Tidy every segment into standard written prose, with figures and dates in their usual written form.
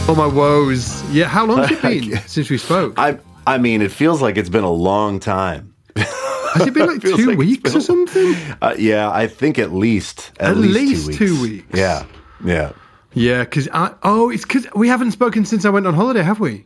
All my woes. Yeah, how long has it been since we spoke? I mean, it feels like it's been a long time. Has it been like 2 weeks or something? Yeah, I think at least 2 weeks. Yeah. Yeah, because it's because we haven't spoken since I went on holiday, have we?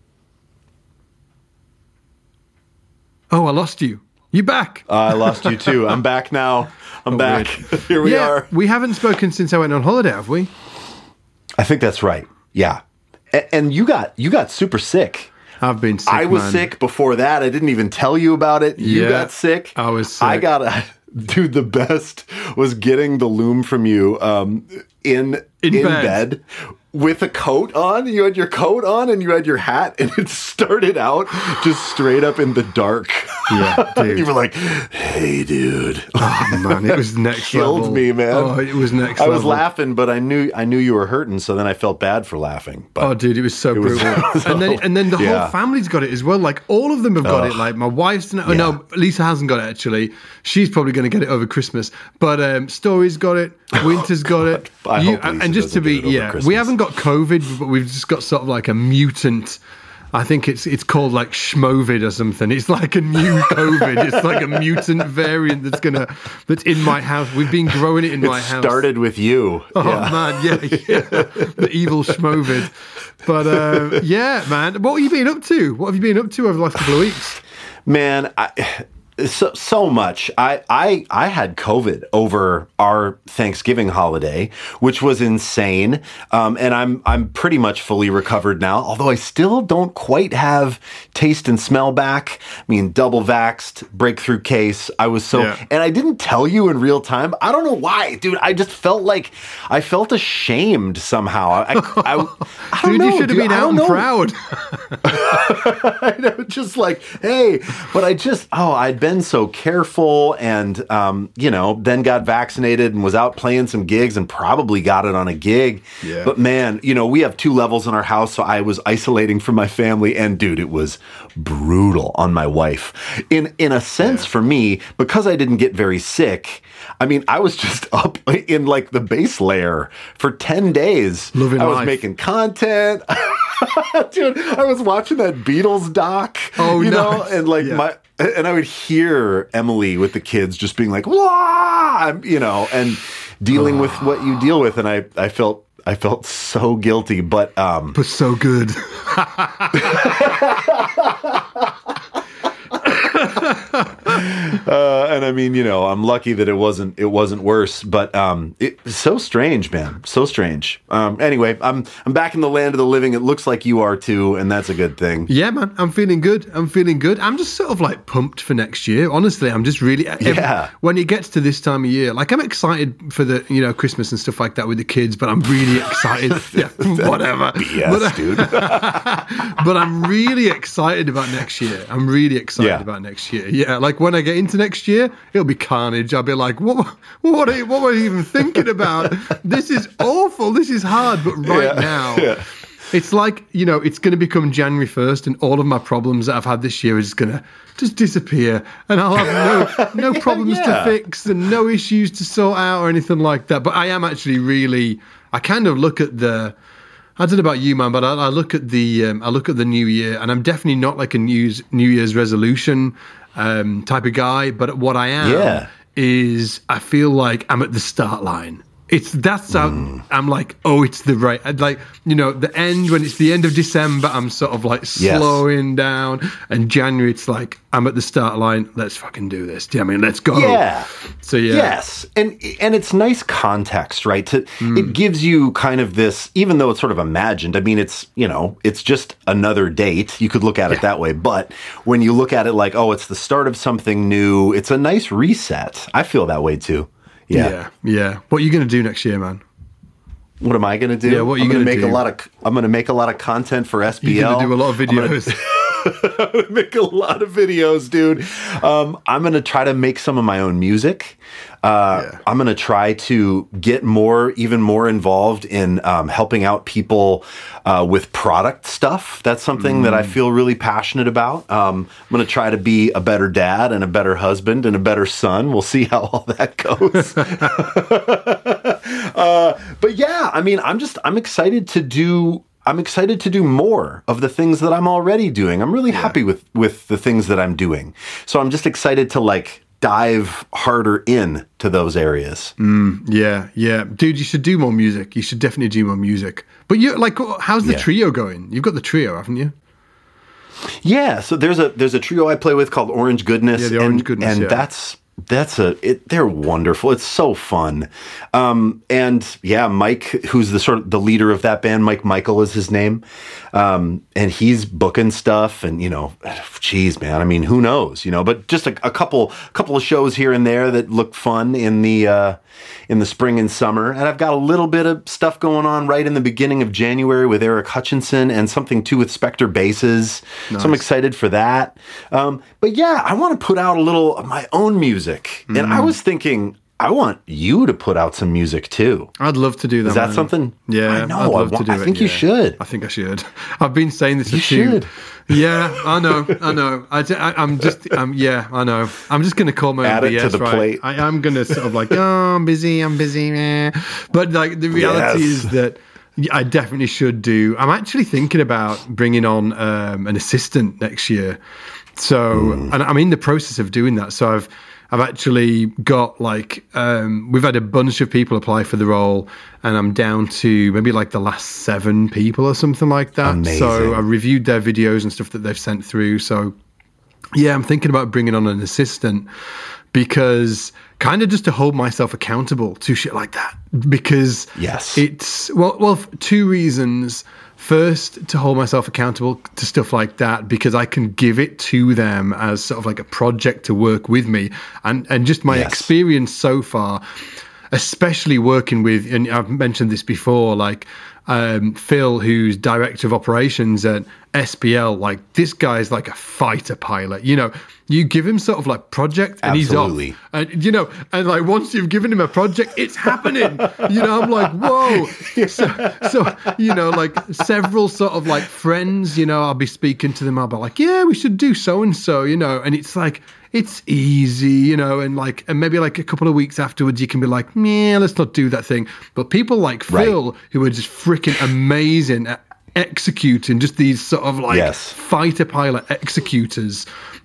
Oh, I lost you. You back? I lost you too. I'm back now. I'm back. Weird. Here we are. We haven't spoken since I went on holiday, have we? I think that's right. Yeah. And you got super sick. I've been sick. I was sick before that. I didn't even tell you about it. You got sick. I was sick. Dude, the best was getting the Loom from you in bed with a coat on. You had your coat on and you had your hat, and it started out just straight up in the dark. Yeah, dude. You were like, "Hey, dude." Oh man, it was next level. Killed me, man. Oh, it was next level. I was laughing, but I knew you were hurting, so then I felt bad for laughing. But oh, dude, it was so brutal. And then the whole family's got it as well. Like all of them have got it. Like my wife's no, Lisa hasn't got it actually. She's probably going to get it over Christmas. But Story's got it. Winter's got it. I hope Lisa and just to be we haven't got COVID, but we've just got sort of like a mutant. I think it's called like Schmovid or something. It's like a new COVID. It's like a mutant variant that's in my house. We've been growing it in my house. It started with you. Oh man, yeah. The evil Schmovid. But yeah, man. What have you been up to? What have you been up to over the last couple of weeks? Man, so much. I had COVID over our Thanksgiving holiday, which was insane. And I'm pretty much fully recovered now, although I still don't quite have taste and smell back. I mean, double vaxxed, breakthrough case. I was and I didn't tell you in real time. I don't know why, dude. I just felt like I felt ashamed somehow. I don't dude, know, you should have been out and proud. I know, just like, hey, but I'd been so careful and, then got vaccinated and was out playing some gigs and probably got it on a gig. Yeah. But man, we have 2 levels in our house, so I was isolating from my family, and dude, it was brutal on my wife. In a sense for me, because I didn't get very sick, I mean, I was just up in like the base layer for 10 days. Living I was life. making content. Dude, I was watching that Beatles doc, nice. and like and I would hear Emily with the kids just being like, "Wah!" And dealing with what you deal with, and I felt so guilty, but so good. And I mean, I'm lucky that it wasn't worse, but it's so strange, man, so strange. Anyway, I'm back in the land of the living. It looks like you are too, and that's a good thing. Yeah, man, I'm feeling good. I'm just sort of like pumped for next year. Honestly, I'm just really when it gets to this time of year, like I'm excited for the Christmas and stuff like that with the kids, but I'm really excited. Whatever, BS, dude. But I'm really excited about next year. About next year. Yeah, like when I get into next year, it'll be carnage. I'll be like, what were I even thinking about? This is awful. This is hard. But now, it's like, it's going to become January 1st and all of my problems that I've had this year is going to just disappear. And I'll have no problems to fix and no issues to sort out or anything like that. But I am actually really, I kind of look at I don't know about you, man, but I look at the new year, and I'm definitely not like a New Year's resolution type of guy. But what I am is I feel like I'm at the start line. I'm like, it's the right, like, the end, when it's the end of December, I'm sort of like slowing down, and January, it's like, I'm at the start line, let's fucking do this. I mean, let's go. Yeah. So, yeah. Yes. And it's nice context, right? It gives you kind of this, even though it's sort of imagined, I mean, it's just another date. You could look at it that way. But when you look at it like, it's the start of something new, it's a nice reset. I feel that way too. Yeah. What are you going to do next year, man? What am I going to do? Yeah, what are you going to do? I'm going to make a lot of content for SBL. You're going to do a lot of videos. I'm going to make a lot of videos, dude. I'm going to try to make some of my own music. I'm going to try to get even more involved in helping out people with product stuff. That's something that I feel really passionate about. I'm going to try to be a better dad and a better husband and a better son. We'll see how all that goes. But yeah, I mean, I'm excited to do. I'm excited to do more of the things that I'm already doing. I'm really happy with the things that I'm doing. So I'm just excited to like dive harder in to those areas. Yeah. Dude, you should do more music. You should definitely do more music. But you like, how's the trio going? You've got the trio, haven't you? Yeah, so there's a trio I play with called Orange Goodness. Yeah, the Orange Goodness, they're wonderful. It's so fun. And yeah, Mike, who's the leader of that band, Mike Michael is his name. And he's booking stuff and, you know, geez, man, I mean, who knows, you know, but just a couple of shows here and there that look fun in the spring and summer. And I've got a little bit of stuff going on right in the beginning of January with Eric Hutchinson and something too with Spectre Basses. Nice. So I'm excited for that. But yeah, I want to put out a little of my own music. And I was thinking, I want you to put out some music too. I'd love to do that. Is that something? Yeah, I know. I'd love to do I think you should. I think I should. I've been saying this for You should. Yeah, I know. I'm just going to call my Add own it BS, to the right? I'm plate. going to sort of like, oh, I'm busy. But like the reality is that I definitely should do. I'm actually thinking about bringing on an assistant next year. So, and I'm in the process of doing that. So I've actually got like, we've had a bunch of people apply for the role and I'm down to maybe like the last 7 people or something like that. Amazing. So I reviewed their videos and stuff that they've sent through. So yeah, I'm thinking about bringing on an assistant because kind of just to hold myself accountable to shit like that. Because it's, well, 2 reasons. First, to hold myself accountable to stuff like that because I can give it to them as sort of like a project to work with me. And just my experience so far, especially working with, and I've mentioned this before, like Phil, who's director of operations at SPL, like this guy's like a fighter pilot. You know, you give him sort of like project and Absolutely. he's off. And, you know, and like once you've given him a project, it's happening. You know, I'm like, whoa. So, you know, like several sort of like friends, you know, I'll be speaking to them. I'll be like, yeah, we should do so-and-so, you know, and it's like, it's easy, you know, and maybe like a couple of weeks afterwards, you can be like, yeah, let's not do that thing. But people like Phil, who are just freaking amazing at executing, just these sort of like fighter pilot executors.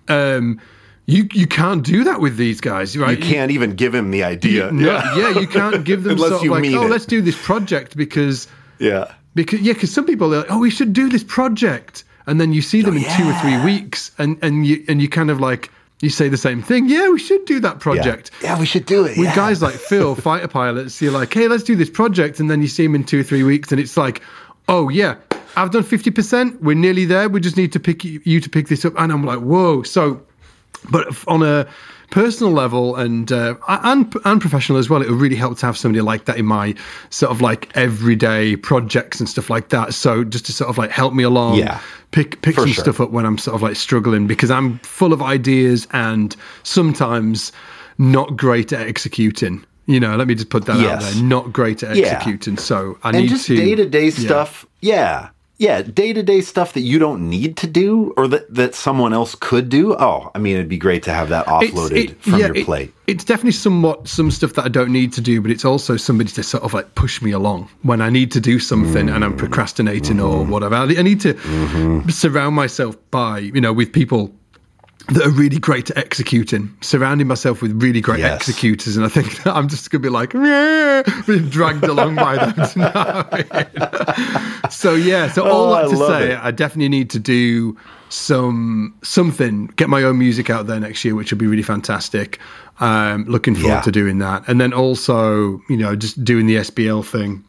You can't do that with these guys, right? You can't even give him the idea. You can't give them sort of like, let's do this project because some people are like, we should do this project, and then you see them in 2 or 3 weeks, and you kind of like. You say the same thing. Yeah, we should do that project. Yeah, we should do it. With guys like Phil, fighter pilots, you're like, hey, let's do this project. And then you see him in 2 or 3 weeks and it's like, oh, yeah, I've done 50%. We're nearly there. We just need to pick you to pick this up. And I'm like, whoa. So, but on a personal level and professional as well, it would really help to have somebody like that in my sort of like everyday projects and stuff like that. So just to sort of like help me along, pick some stuff up when I'm sort of like struggling because I'm full of ideas and sometimes not great at executing. You know, let me just put that out there. Not great at executing. So I need just to day-to-day stuff. Day-to-day stuff that you don't need to do or that someone else could do. Oh, I mean, it'd be great to have that offloaded from your plate. It's definitely some stuff that I don't need to do, but it's also somebody to sort of like push me along when I need to do something and I'm procrastinating or whatever. I need to surround myself with people that are really great at executing, surrounding myself with really great executors. And I think that I'm just going to be like, being dragged along by them tonight. So all that to say, I definitely need to do something, get my own music out there next year, which will be really fantastic. Looking forward to doing that. And then also, you know, just doing the SBL thing,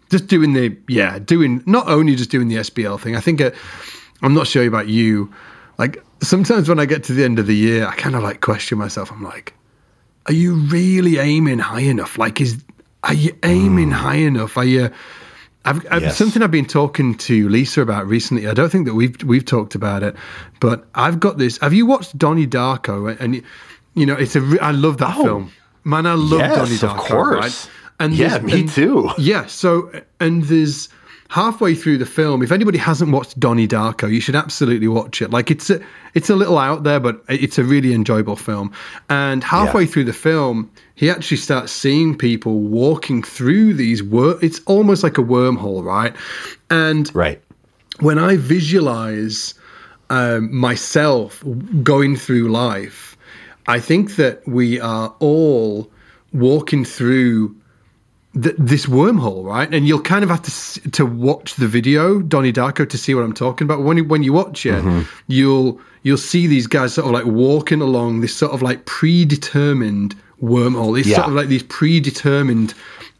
not only just doing the SBL thing. I think I'm not sure about you, like, sometimes when I get to the end of the year, I kind of like question myself. I'm like, are you really aiming high enough? Like, are you aiming high enough? Are you? Something I've been talking to Lisa about recently. I don't think that we've talked about it, but I've got this. Have you watched Donnie Darko? And you know, I love that film. Man, I love Donnie Darko. Of course. Right? And me too. Yeah. So, and there's. Halfway through the film, if anybody hasn't watched Donnie Darko, you should absolutely watch it. Like it's a little out there, but it's a really enjoyable film. And halfway through the film, he actually starts seeing people walking through these it's almost like a wormhole, right? And when I visualize myself going through life, I think that we are all walking through this wormhole, right? And you'll kind of have to watch the video, Donnie Darko, to see what I'm talking about. When you watch it, you'll see these guys sort of like walking along this sort of like predetermined wormhole. It's sort of like these predetermined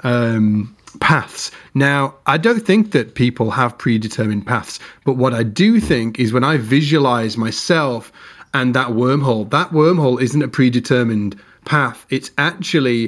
paths. Now, I don't think that people have predetermined paths, but what I do think is when I visualize myself and that wormhole isn't a predetermined path. It's actually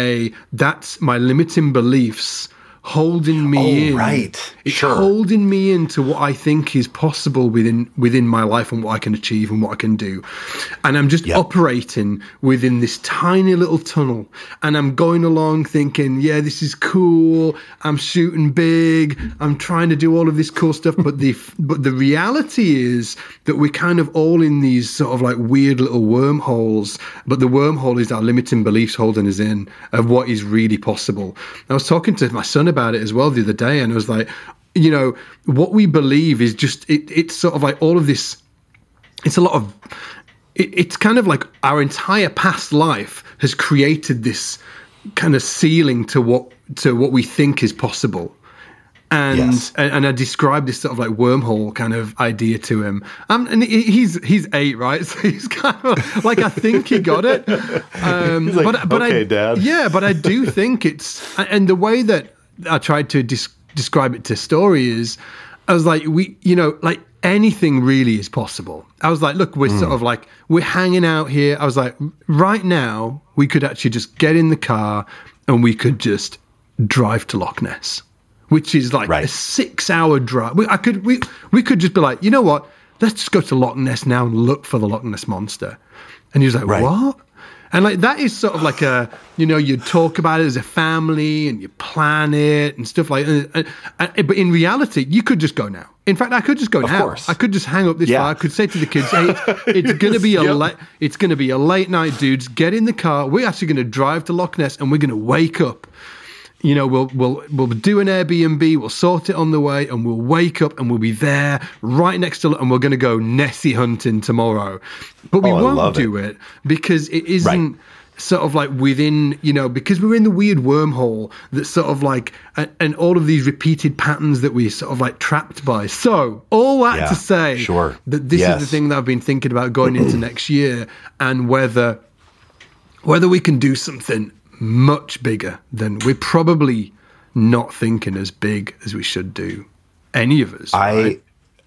that's my limiting beliefs holding me in. Right. It's holding me into what I think is possible within my life and what I can achieve and what I can do. And I'm just operating within this tiny little tunnel. And I'm going along thinking, yeah, this is cool. I'm shooting big. I'm trying to do all of this cool stuff. But the reality is that we're kind of all in these sort of like weird little wormholes. But the wormhole is our limiting beliefs holding us in of what is really possible. I was talking to my son about it as well the other day, and I was like, you know, what we believe is just it's sort of like all of this. It's a lot of it's kind of like our entire past life has created this kind of ceiling to what we think is possible. And and I described this sort of like wormhole kind of idea to him. And he's 8, right? So he's kind of like, I think he got it. He's like, but okay, Dad. Yeah, but I do think it's, and the way that I tried to describe it to Story is, I was like, like anything really is possible. I was like, look, we're sort of like, we're hanging out here. I was like, right now, we could actually just get in the car and we could just drive to Loch Ness, which is like a 6-hour drive. We could just be like, you know what? Let's just go to Loch Ness now and look for the Loch Ness Monster. And he was like, what? And like that is sort of like you talk about it as a family and you plan it and stuff like that. But in reality, you could just go now. In fact, I could just go now. Of course. I could just hang up this fire. I could say to the kids, hey, it's going to be it's going to be a late night, dudes. Get in the car. We're actually going to drive to Loch Ness and we're going to wake up. You know, we'll do an Airbnb, we'll sort it on the way, and we'll wake up and we'll be there right next to, and we're going to go Nessie hunting tomorrow. But we won't do it because it isn't sort of like within, because we're in the weird wormhole that's sort of like, and all of these repeated patterns that we're sort of like trapped by. So all that to say that this is the thing that I've been thinking about going into next year, and whether we can do something much bigger than we're probably not thinking as big as we should do. Any of us. Right?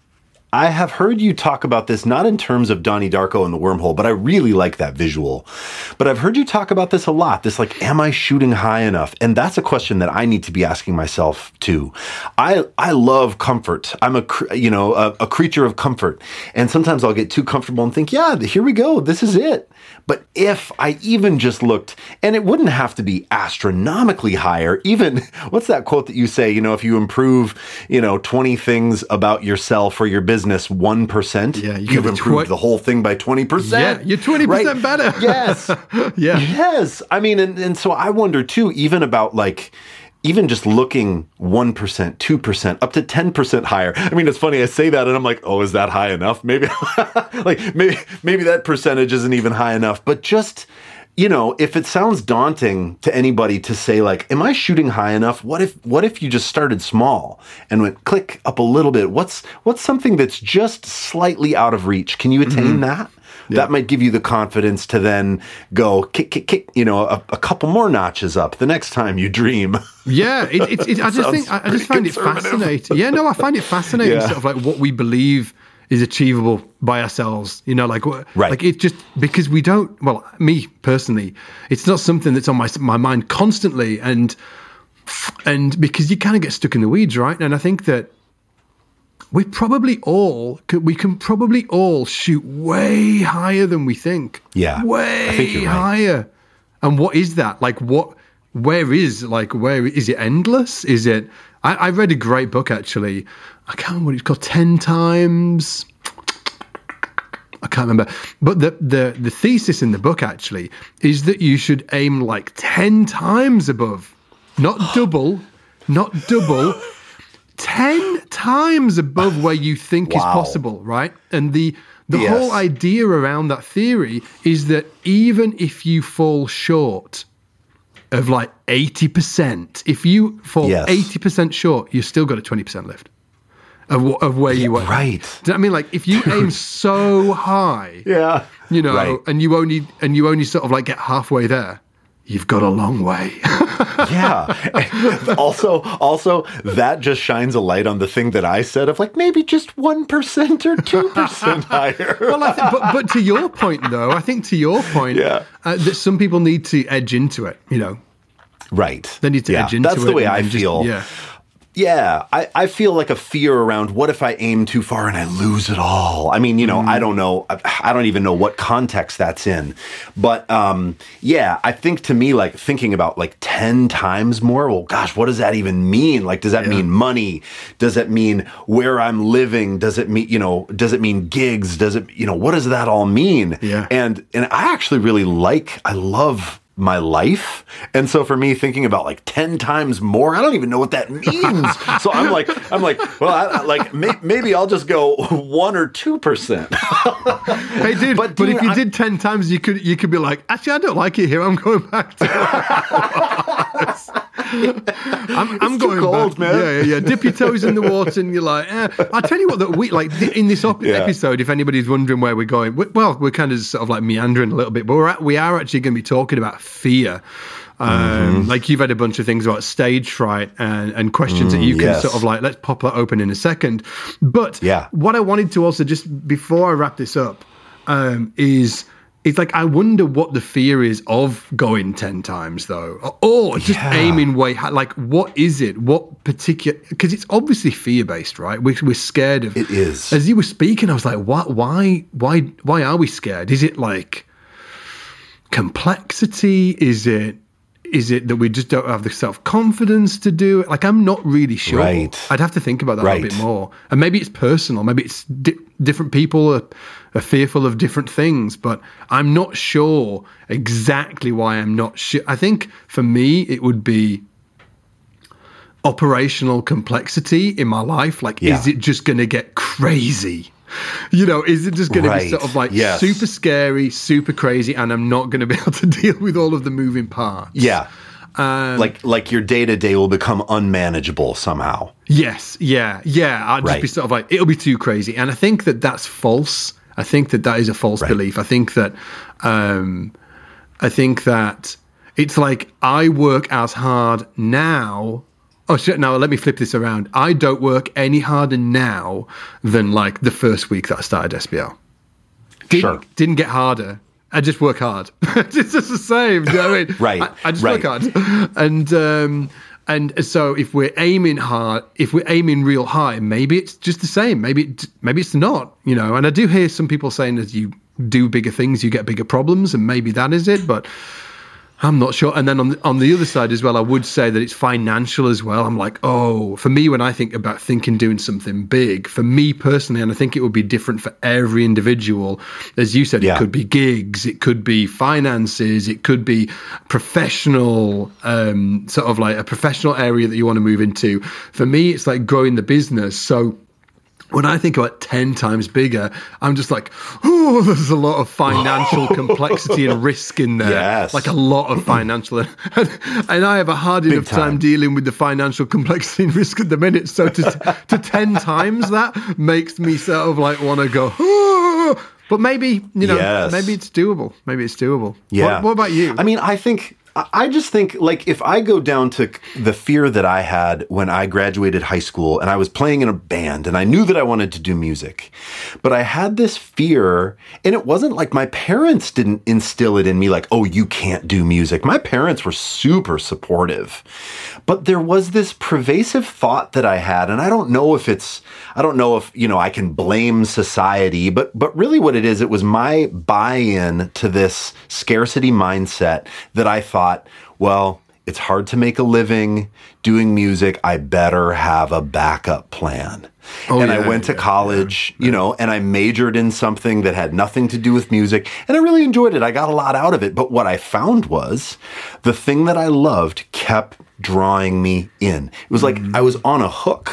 I have heard you talk about this, not in terms of Donnie Darko and the wormhole, but I really like that visual. But I've heard you talk about this a lot. This like, am I shooting high enough? And that's a question that I need to be asking myself too. I love comfort. I'm a creature of comfort. And sometimes I'll get too comfortable and think, yeah, here we go. This is it. But if I even just looked, and it wouldn't have to be astronomically higher, even, what's that quote that you say, if you improve, 20 things about yourself or your business 1%, you've improved the whole thing by 20%. Yeah, you're 20% better. Yes. Yeah. Yes. I mean, and so I wonder too, even about like, even just looking 1%, 2%, up to 10% higher. I mean, it's funny, I say that and I'm like, oh, is that high enough? Maybe maybe that percentage isn't even high enough. But just, if it sounds daunting to anybody to say like, am I shooting high enough? What if you just started small and went click up a little bit? What's something that's just slightly out of reach? Can you attain that? Yeah. That might give you the confidence to then go kick, a couple more notches up the next time you dream. Yeah, I just find it fascinating. Yeah, no, I find it fascinating, sort of like what we believe is achievable by ourselves. Like it just, because we don't. Well, me personally, it's not something that's on my mind constantly, and because you kind of get stuck in the weeds, right? And I think that we can probably all shoot way higher than we think. Yeah. Way I think you're right. higher. And what is that? Like where is it endless? Is it, I read a great book actually. I can't remember what it's called, 10 times. I can't remember. But the thesis in the book actually is that you should aim like 10 times above. Not double. 10 times above where you think is possible, right? And the whole idea around that theory is that even if you fall short of like 80%, if you fall 80% short, you've still got a 20% lift of where you were. Right. Do you know what I mean? Like if you aim so high, you know, and you only sort of like get halfway there, you've got a long way. Also, that just shines a light on the thing that I said of like maybe just 1% or 2% higher. Well, but to your point, though, I think that some people need to edge into it, you know. Right. They need to edge into it. That's the way I feel. Yeah, I feel like a fear around what if I aim too far and I lose it all? I mean, you know, I don't know. I don't even know what context that's in. But I think to me, like thinking about like 10 times more, well, gosh, what does that even mean? Like, does that mean money? Does it mean where I'm living? Does it mean, you know, does it mean gigs? Does it, you know, what does that all mean? Yeah. And I actually really I love my life. And so for me, thinking about like 10 times more, I don't even know what that means. So I'm like, well, maybe I'll just go 1 or 2%. Hey, dude, but if you did 10 times, you could be like, actually, I don't like it here. I'm going back to I'm going cold, back, man. Yeah. Dip your toes in the water, and you're like, I'll tell you what. That we like in this episode. If anybody's wondering where we're going, we're kind of sort of like meandering a little bit, but we are actually going to be talking about fear. Like you've had a bunch of things about stage fright and questions that you can sort of like. Let's pop that open in a second. But what I wanted to also just before I wrap this up is. It's like, I wonder what the fear is of going 10 times, though. Or just aiming way high. Like, what is it? What particular... Because it's obviously fear-based, right? We're scared of... It is. As you were speaking, I was like, why are we scared? Is it, like, complexity? Is it that we just don't have the self-confidence to do it? Like, I'm not really sure. Right. I'd have to think about that a little bit more. And maybe it's personal. Maybe it's different people are fearful of different things, but I'm not sure exactly why I'm not sure. I think for me, it would be operational complexity in my life. Like, is it just going to get crazy? You know, is it just going to be sort of like super scary, super crazy, and I'm not going to be able to deal with all of the moving parts? Yeah. Like your day-to-day will become unmanageable somehow. Yes. Yeah. I'd just be sort of like, it'll be too crazy. And I think that that's false. I think that is a false belief. I think that it's like I work as hard now. Oh shit! Now let me flip this around. I don't work any harder now than like the first week that I started SBL. Didn't get harder. I just work hard. It's just the same. You know what I mean? Right. I just work hard. And so if we're aiming hard, if we're aiming real high, maybe it's just the same. Maybe it's not, you know. And I do hear some people saying that you do bigger things, you get bigger problems, and maybe that is it, but I'm not sure. And then on the other side as well, I would say that it's financial as well. I'm like, for me, when I think about doing something big, for me personally, and I think it would be different for every individual, as you said, it could be gigs, it could be finances, it could be professional, sort of like a professional area that you want to move into. For me, it's like growing the business. So when I think about 10 times bigger, I'm just like, there's a lot of financial complexity and risk in there. Yes. Like a lot of financial. And I have a hard enough time dealing with the financial complexity and risk at the minute. So to 10 times that makes me sort of like want to go, but maybe, you know, maybe it's doable. Maybe it's doable. Yeah. What about you? I mean, I just think, like, if I go down to the fear that I had when I graduated high school and I was playing in a band and I knew that I wanted to do music, but I had this fear, and it wasn't like my parents didn't instill it in me like, oh, you can't do music. My parents were super supportive, but there was this pervasive thought that I had, and I don't know if, you know, I can blame society, but really what it is, it was my buy-in to this scarcity mindset that I thought, well, it's hard to make a living doing music. I better have a backup plan. I went to college, you know, and I majored in something that had nothing to do with music. And I really enjoyed it. I got a lot out of it. But what I found was the thing that I loved kept drawing me in. It was like I was on a hook.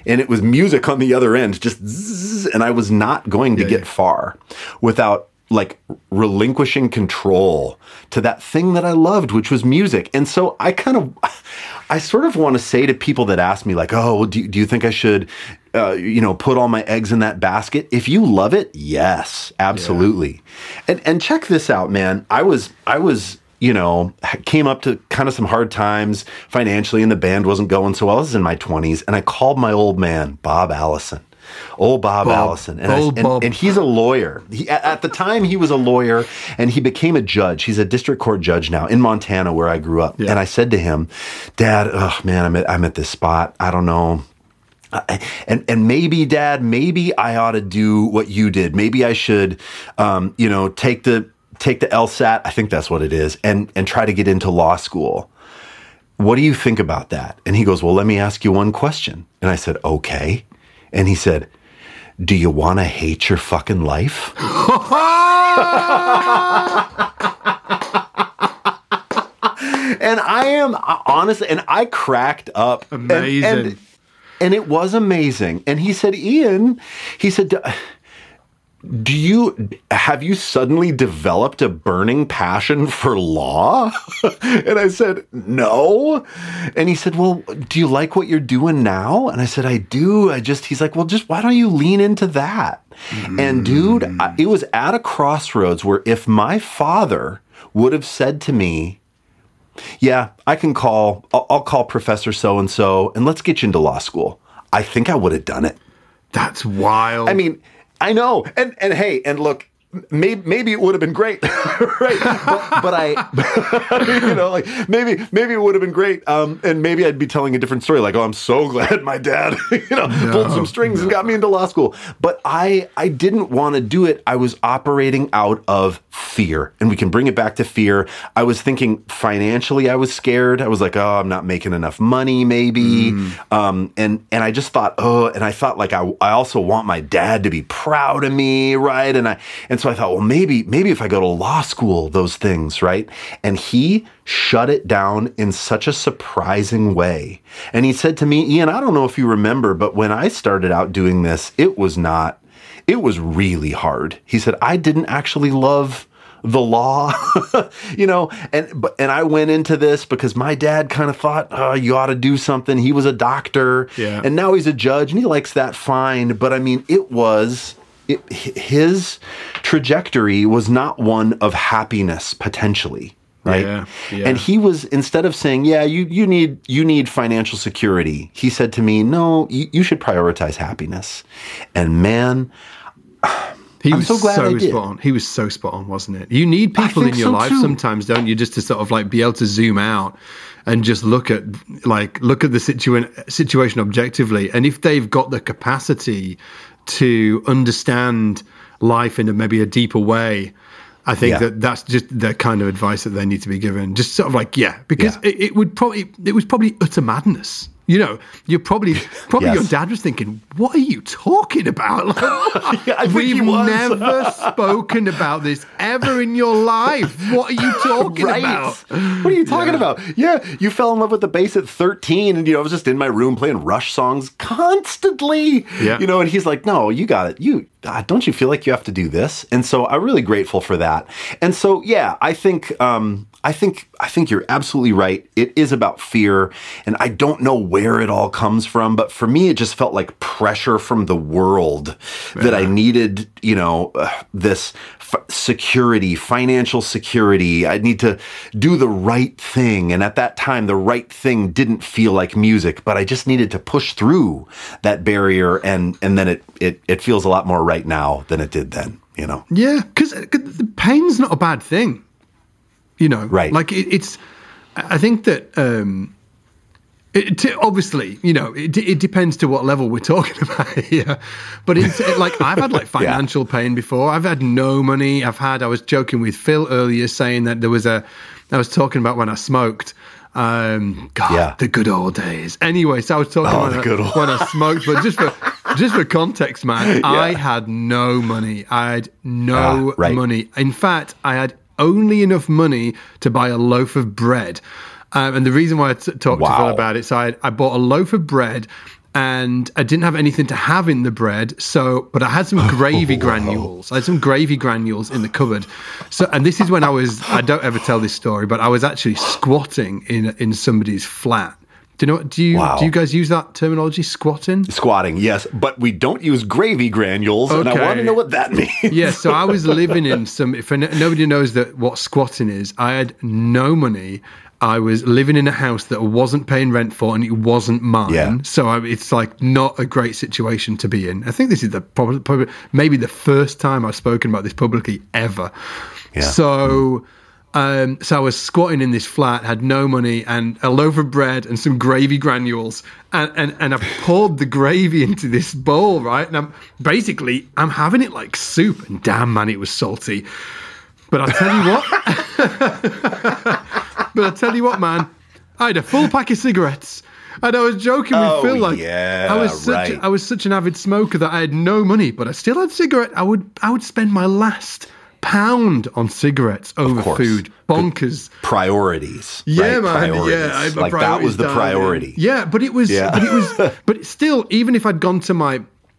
and it was music on the other end, just zzz, and I was not going to get far without like relinquishing control to that thing that I loved, which was music. And so I sort of want to say to people that ask me like, oh, do you think I should, put all my eggs in that basket? If you love it, yes, absolutely. Yeah. And check this out, man. I was, came up to kind of some hard times financially, and the band wasn't going so well. I was in my 20s, and I called my old man, Bob Allison. Old Bob Allison. And he's a lawyer. At the time, he was a lawyer, and he became a judge. He's a district court judge now in Montana, where I grew up. Yeah. And I said to him, Dad, I'm at this spot. I don't know. And maybe, Dad, maybe I ought to do what you did. Maybe I should, take the LSAT. I think that's what it is, and try to get into law school. What do you think about that? And he goes, well, let me ask you one question. And I said, okay. And he said, do you want to hate your fucking life? And I am honestly, and I cracked up. Amazing. And it was amazing. And he said, Ian, have you suddenly developed a burning passion for law? And I said, no. And he said, well, do you like what you're doing now? And I said, I do. He's like, well, just why don't you lean into that? And dude, it was at a crossroads where if my father would have said to me, yeah, I'll call Professor so-and-so and let's get you into law school, I think I would have done it. That's wild. I mean, I know. And hey, and look, maybe it would have been great, right? But maybe it would have been great. And maybe I'd be telling a different story. Like, oh, I'm so glad my dad, pulled some strings and got me into law school. But I didn't want to do it. I was operating out of fear, and we can bring it back to fear. I was thinking financially, I was scared. I was like, oh, I'm not making enough money, maybe. And I just thought, and I thought like, I also want my dad to be proud of me. Right. And so I thought, well, maybe if I go to law school, those things, right? And he shut it down in such a surprising way. And he said to me, Ian, I don't know if you remember, but when I started out doing this, it was really hard. He said, I didn't actually love the law, and I went into this because my dad kind of thought, oh, you ought to do something. He was a doctor, and now he's a judge, and he likes that fine. But I mean, his trajectory was not one of happiness potentially, right? Yeah. And he was, instead of saying, yeah, you need financial security, he said to me, no, you should prioritize happiness. And man, I'm so glad I did. Spot on. He was so spot on, wasn't it? You need people in your life sometimes, don't you, just to sort of like be able to zoom out and just look at the situation objectively. And if they've got the capacity to understand life in maybe a deeper way, I think that's just the kind of advice that they need to be given. Just sort of like, because it was probably utter madness. You're probably your dad was thinking, what are you talking about? Like, we've never spoken about this ever in your life. What are you talking about? What are you talking about? Yeah, you fell in love with the bass at 13, and I was just in my room playing Rush songs constantly. Yeah. And he's like, no, you got it. Don't you feel like you have to do this? And so I'm really grateful for that. And so, I think you're absolutely right. It is about fear, and I don't know where it all comes from, but for me, it just felt like pressure from the world that I needed, this security, financial security. I need to do the right thing. And at that time, the right thing didn't feel like music, but I just needed to push through that barrier. And then it feels a lot more right now than it did then, Yeah, because the pain's not a bad thing. Right. Like it's, I think that, obviously, it depends to what level we're talking about here. But it's like, I've had like financial pain before. I've had no money. I was joking with Phil earlier saying that I was talking about when I smoked. The good old days. Anyway, so I was talking when I smoked, but just for context, man, I had no money. I had no money. In fact, I had only enough money to buy a loaf of bread. And the reason why I talked to Phil about it, so I bought a loaf of bread and I didn't have anything to have in the bread. But I had some gravy granules. I had some gravy granules in the cupboard. So, and this is when I don't ever tell this story, but I was actually squatting in somebody's flat. Do you guys use that terminology, squatting? Squatting, yes, but we don't use gravy granules, and I want to know what that means. Yeah, so I was living in nobody knows what squatting is. I had no money. I was living in a house that I wasn't paying rent for, and it wasn't mine. Yeah. So it's like not a great situation to be in. I think this is probably maybe the first time I've spoken about this publicly ever. Yeah. So I was squatting in this flat, had no money, and a loaf of bread and some gravy granules, and I poured the gravy into this bowl, right? And I'm having it like soup, and damn man, it was salty. But I'll tell you what, man, I had a full pack of cigarettes. And I was joking with Phil, like I was such an avid smoker that I had no money, but I still had cigarette. I would spend my last pound on cigarettes over food. Bonkers. Priorities. Yeah, right? Man. Priorities. Yeah, like that was the priority. Yeah, but it was. But still, even if I'd gone to my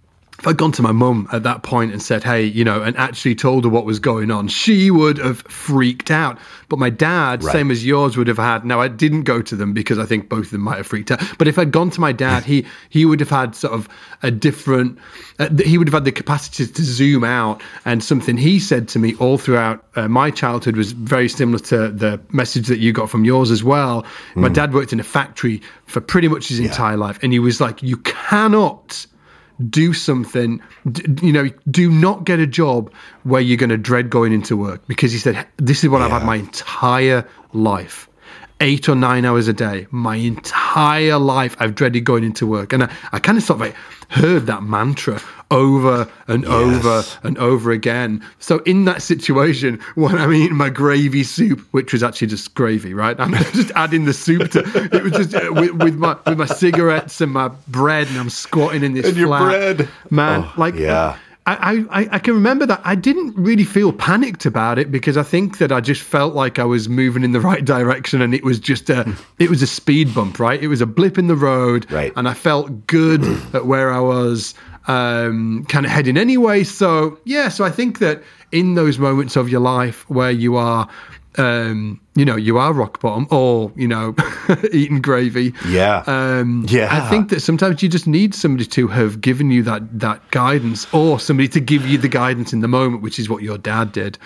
mum at that point and said, hey, and actually told her what was going on, she would have freaked out. But my dad, same as yours, would have had. Now, I didn't go to them because I think both of them might have freaked out. But if I'd gone to my dad, he would have had sort of a different, he would have had the capacity to zoom out. And something he said to me all throughout my childhood was very similar to the message that you got from yours as well. My dad worked in a factory for pretty much his entire life. And he was like, you cannot do something, do not get a job where you're going to dread going into work, because he said, this is what I've had my entire life, 8 or 9 hours a day, my entire life I've dreaded going into work. And I kind of sort of like heard that mantra over and over and over again. So in that situation, when I'm eating my gravy soup, which was actually just gravy, right? I'm just adding the soup to it. Was just with my cigarettes and my bread, and I'm squatting in this flat. Bread, man. I can remember that I didn't really feel panicked about it, because I think that I just felt like I was moving in the right direction, and it was just a speed bump, right? It was a blip in the road, right? And I felt good at where I was kind of heading anyway. So I think that in those moments of your life where you are you are rock bottom, or eating gravy. I think that sometimes you just need somebody to have given you that guidance, or somebody to give you the guidance in the moment, which is what your dad did.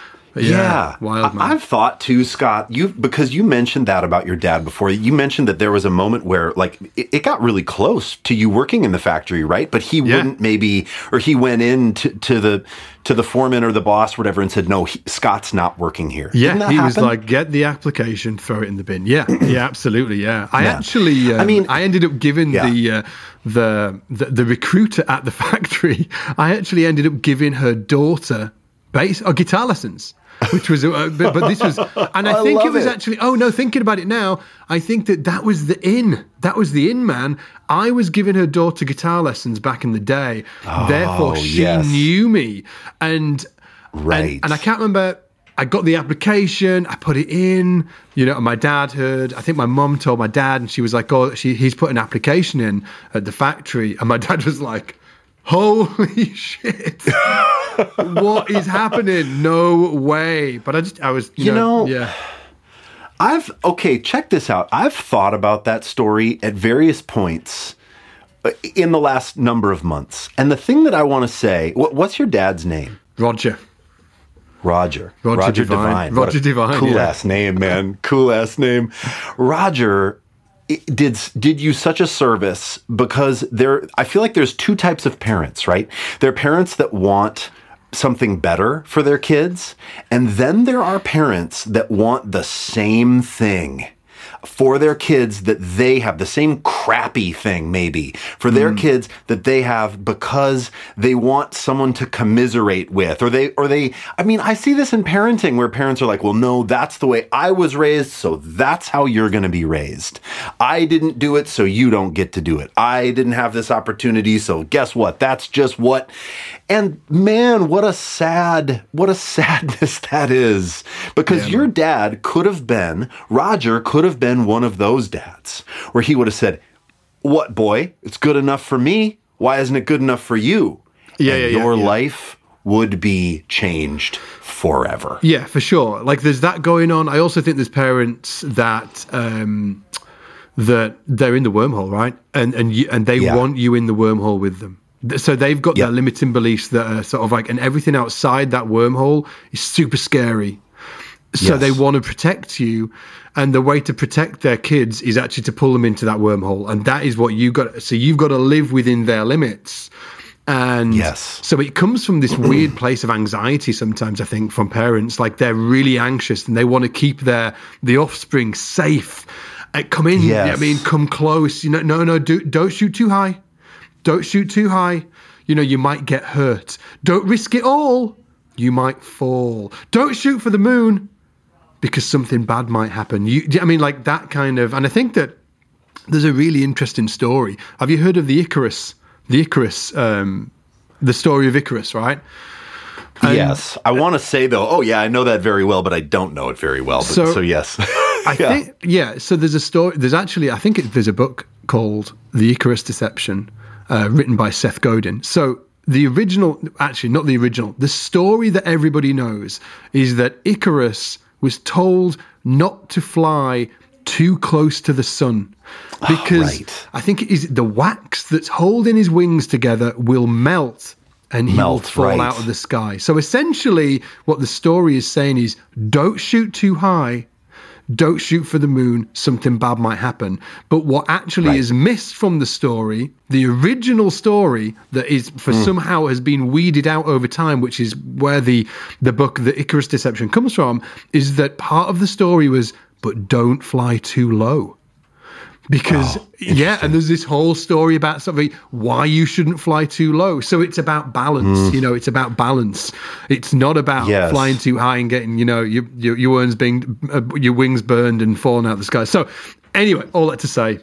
Wild, man. I've thought too, Scott, because you mentioned that about your dad before. You mentioned that there was a moment where like it got really close to you working in the factory, right? But he wouldn't or he went in to the foreman or the boss, or whatever, and said, no, Scott's not working here. Yeah, he was like, get the application, throw it in the bin. Yeah, absolutely, yeah. I actually, I ended up giving the recruiter at the factory, I actually ended up giving her daughter guitar lessons. Which was, but this was, and I think it was actually, thinking about it now, I think that was the in. That was the in, man. I was giving her daughter guitar lessons back in the day. Therefore, she knew me. And I can't remember, I got the application, I put it in, and my dad heard, I think my mum told my dad, and she was like, he's put an application in at the factory. And my dad was like, holy shit. What is happening? No way. But I was, check this out. I've thought about that story at various points in the last number of months. And the thing that I want to say, what's your dad's name? Roger Devine. Roger Devine. Cool ass name, man. Cool ass name. Roger did you such a service, because I feel like there's two types of parents, right? There are parents that want something better for their kids, and then there are parents that want the same thing for their kids that they have, the same crappy thing maybe for their kids that they have, because they want someone to commiserate with, or they I see this in parenting where parents are like, well, no, that's the way I was raised, so that's how you're going to be raised. I didn't do it, so you don't get to do it. I didn't have this opportunity, so guess what? That's just what. And man, what a sadness that is, because your dad Roger could have been one of those dads where he would have said, what, boy? It's good enough for me. Why isn't it good enough for you? Your life would be changed forever. Yeah, for sure. Like there's that going on. I also think there's parents that that they're in the wormhole, right? And they want you in the wormhole with them. So they've got their limiting beliefs that are sort of like, and everything outside that wormhole is super scary. So they want to protect you. And the way to protect their kids is actually to pull them into that wormhole. And that is what you've got. So you've got to live within their limits. And so it comes from this weird place of anxiety sometimes, I think, from parents. Like they're really anxious and they want to keep the offspring safe. Come in, I mean, come close. You know, don't shoot too high. Don't shoot too high. You know, you might get hurt. Don't risk it all. You might fall. Don't shoot for the moon because something bad might happen. I mean, like that kind of, and I think that there's a really interesting story. Have you heard of the Icarus? The story of Icarus, right? And yes. I want to say, though, I know that very well, but I don't know it very well. So yes. I think, so there's a story. There's actually, I think there's a book called The Icarus Deception, written by Seth Godin. So the original, actually not the original, the story that everybody knows is that Icarus was told not to fly too close to the sun because I think it is the wax that's holding his wings together will melt and he will fall out of the sky. So essentially what the story is saying is don't shoot too high, don't shoot for the moon, something bad might happen. But what actually is missed from the story, the original story that is somehow has been weeded out over time, which is where the book, The Icarus Deception, comes from, is that part of the story was, but don't fly too low. Because, and there's this whole story about something, why you shouldn't fly too low. So it's about balance, it's about balance. It's not about flying too high and getting, your wings burned and falling out of the sky. So anyway, all that to say,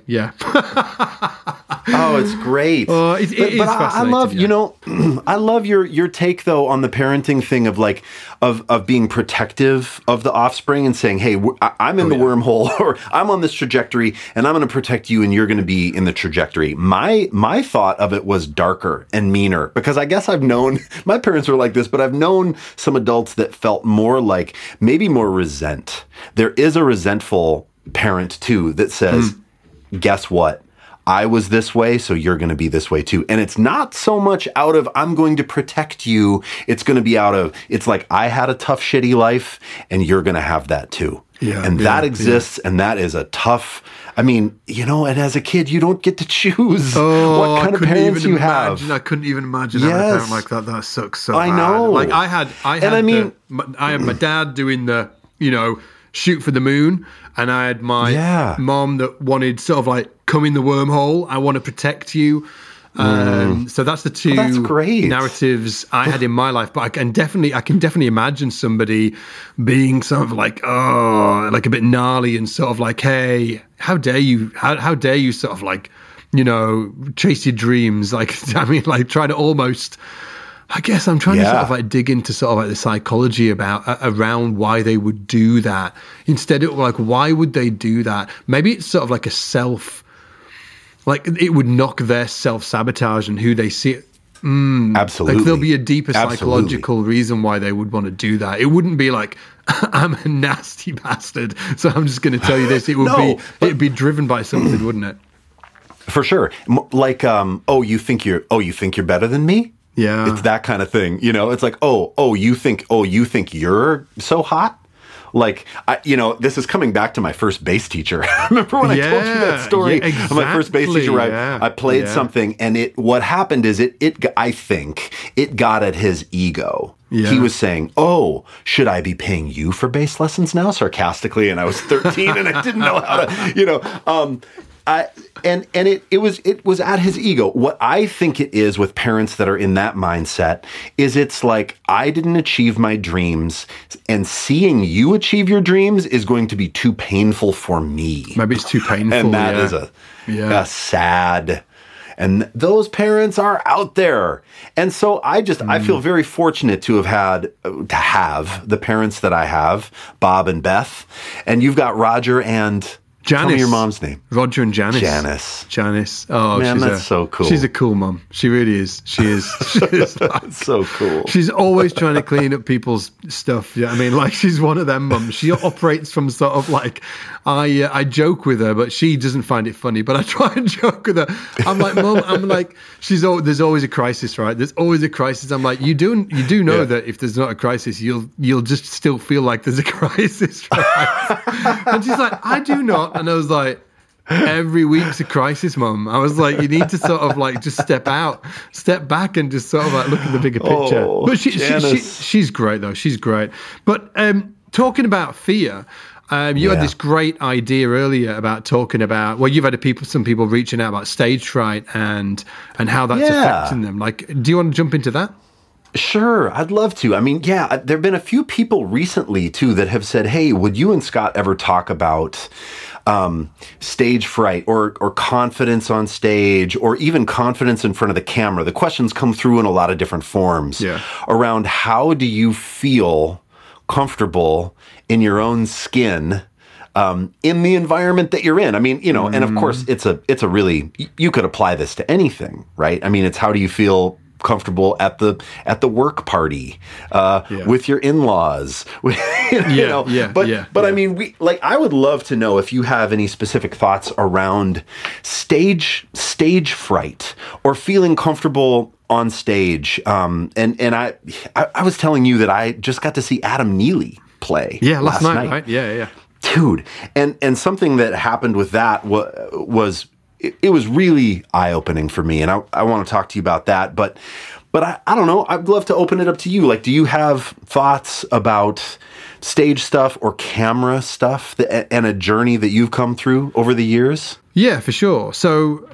it's great. It is fascinating. I love, I love your take though on the parenting thing of like, of being protective of the offspring and saying, hey, I'm in the wormhole or I'm on this trajectory and I'm going to protect you and you're going to be in the trajectory. My thought of it was darker and meaner because I guess I've known, my parents were like this, but I've known some adults that felt more like, maybe more resent. There is a resentful parent too that says, guess what? I was this way, so you're going to be this way too. And it's not so much out of, I'm going to protect you. It's going to be out of, it's like, I had a tough, shitty life, and you're going to have that too. That exists, and that is a tough, I mean, and as a kid, you don't get to choose what kind of parents you have. I couldn't even imagine having a parent like that. That sucks so bad. I know. Like I had my dad doing the, shoot for the moon, and I had my mom that wanted sort of like, come in the wormhole, I want to protect you. So that's the two narratives I had in my life. But I can definitely imagine somebody being sort of like, like a bit gnarly and sort of like, hey, how dare you sort of like, chase your dreams. Like, I mean, like try to almost, I guess I'm trying to sort of like dig into sort of like the psychology around why they would do that. Instead of like, why would they do that? Maybe it's sort of like like it would knock their self-sabotage and who they see it. Absolutely. Like there'll be a deeper psychological reason why they would want to do that. It wouldn't be like, I'm a nasty bastard, so I'm just going to tell you this. It would it'd be driven by something, wouldn't it? For sure. Like, you think you're better than me? Yeah. It's that kind of thing. It's like, you think you're so hot? Like, this is coming back to my first bass teacher. Remember when I told you that story? Exactly. My first bass teacher, I played something, and what happened is I think it got at his ego. Yeah. He was saying, should I be paying you for bass lessons now? Sarcastically, and I was 13 and I didn't know how to, it was at his ego. What I think it is with parents that are in that mindset is it's like, I didn't achieve my dreams, and seeing you achieve your dreams is going to be too painful for me. Maybe it's too painful. And that is a sad. And those parents are out there. And so I feel very fortunate to have the parents that I have, Bob and Beth. And you've got Roger and Tell me your mom's name. Roger and Janice. Janice. Oh, man, that's so cool. She's a cool mom. She really is. She is. She's like, so cool. She's always trying to clean up people's stuff. Yeah, I mean, like she's one of them mums. She operates from sort of like, I joke with her, but she doesn't find it funny. But I try and joke with her. I'm like, Mum. I'm like, there's always a crisis, right? There's always a crisis. I'm like, you do know that if there's not a crisis, you'll just still feel like there's a crisis, right? And she's like, I do not. And I was like, every week's a crisis, Mum. I was like, you need to sort of like just step back and just sort of like look at the bigger picture. But she's great though. She's great. But talking about fear, you had this great idea earlier about talking about, well, you've had some people reaching out about stage fright and how that's affecting them. Like, do you want to jump into that? Sure, I'd love to. I mean, there have been a few people recently, too, that have said, hey, would you and Scott ever talk about stage fright or confidence on stage or even confidence in front of the camera? The questions come through in a lot of different forms around how do you feel comfortable in your own skin in the environment that you're in. I mean, and of course, it's a really, you could apply this to anything, right? I mean, it's how do you feel comfortable at the work party with your in-laws, but I mean, I would love to know if you have any specific thoughts around stage fright or feeling comfortable on stage. And I was telling you that I just got to see Adam Neely play last night, right? Yeah. Dude, and something that happened with that was it was really eye-opening for me, and I want to talk to you about that. But I don't know. I'd love to open it up to you. Like, do you have thoughts about stage stuff or camera stuff and a journey that you've come through over the years? Yeah, for sure. So,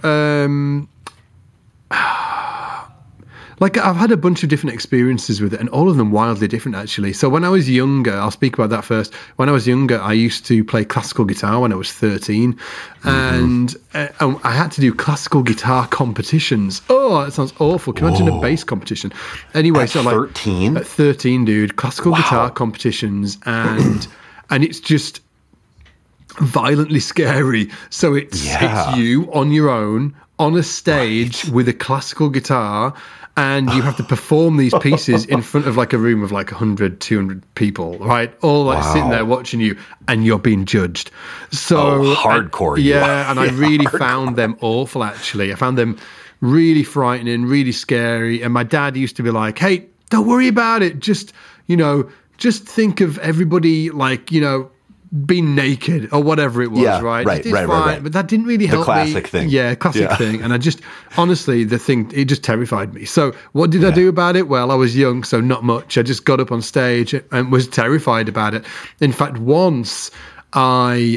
like I've had a bunch of different experiences with it, and all of them wildly different, actually. So when I was younger, I'll speak about that first. When I was younger, I used to play classical guitar when I was 13, and I had to do classical guitar competitions. Oh, that sounds awful. Can you imagine a bass competition? Anyway, at 13? At 13, dude, classical guitar competitions, and it's just violently scary. So it's you on your own on a stage with a classical guitar, and you have to perform these pieces in front of like a room of like 100, 200 people, right? All like sitting there watching you, and you're being judged. So hardcore. And I really found them awful, actually. I found them really frightening, really scary. And my dad used to be like, hey, don't worry about it. Just think of everybody like, being naked or whatever it was, right? Right. But that didn't really help me. The classic thing. Yeah, classic thing. And I just, honestly, it just terrified me. So what did I do about it? Well, I was young, so not much. I just got up on stage and was terrified about it. In fact, once I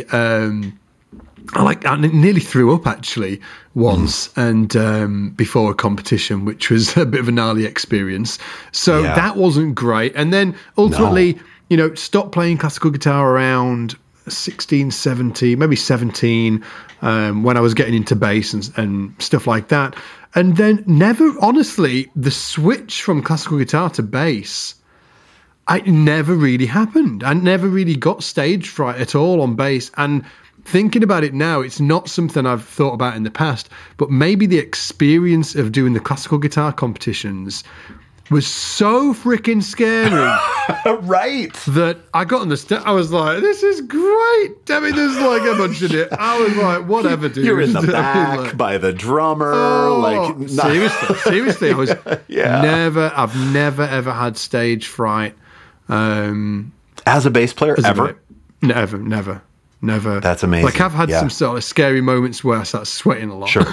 nearly threw up, actually, once, and before a competition, which was a bit of a gnarly experience. So that wasn't great. And then ultimately, stopped playing classical guitar around 16, 17, maybe 17, when I was getting into bass and stuff like that. And then honestly, the switch from classical guitar to bass, it never really happened. I never really got stage fright at all on bass. And thinking about it now, it's not something I've thought about in the past, but maybe the experience of doing the classical guitar competitions was so freaking scary, right? That I got on the stage. I was like, "This is great." I mean, there's like a bunch of it. I was like, "Whatever, dude." You're in the back by the drummer. Seriously, I was I've never ever had stage fright. As a bass player, ever? Never. That's amazing. Like, I've had some sort of scary moments where I start sweating a lot. Sure.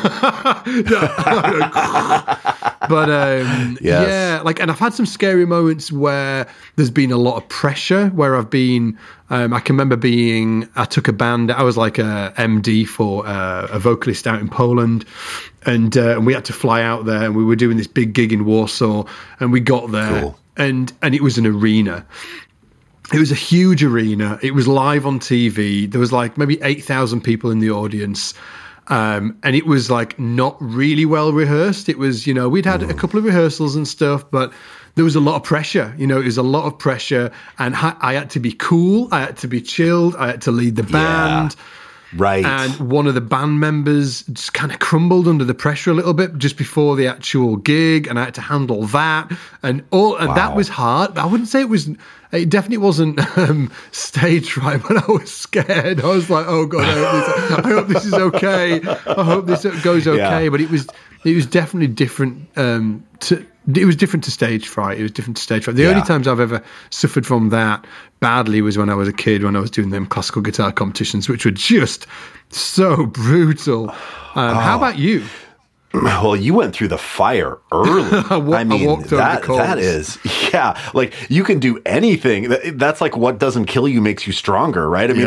But and I've had some scary moments where there's been a lot of pressure, where I've been, I can remember I took a band, I was like a MD for a vocalist out in Poland, and we had to fly out there, and we were doing this big gig in Warsaw, and we got there, and it was an arena. It was a huge arena. It was live on TV. There was like maybe 8,000 people in the audience. And it was like not really well rehearsed. It was, we'd had a couple of rehearsals and stuff, but there was a lot of pressure. It was a lot of pressure, and I had to be cool. I had to be chilled. I had to lead the band. Right. And one of the band members just kind of crumbled under the pressure a little bit just before the actual gig, and I had to handle that. And that was hard. I wouldn't say it definitely wasn't stage fright, but I was scared. I was like, oh God, I hope this is okay. I hope this goes okay. Yeah. But it was definitely different it was different to stage fright. The only times I've ever suffered from that badly was when I was a kid, when I was doing them classical guitar competitions, which were just so brutal. How about you? Well, you went through the fire early. I walked over the coals. That is, like you can do anything. That's like what doesn't kill you makes you stronger, right? I mean,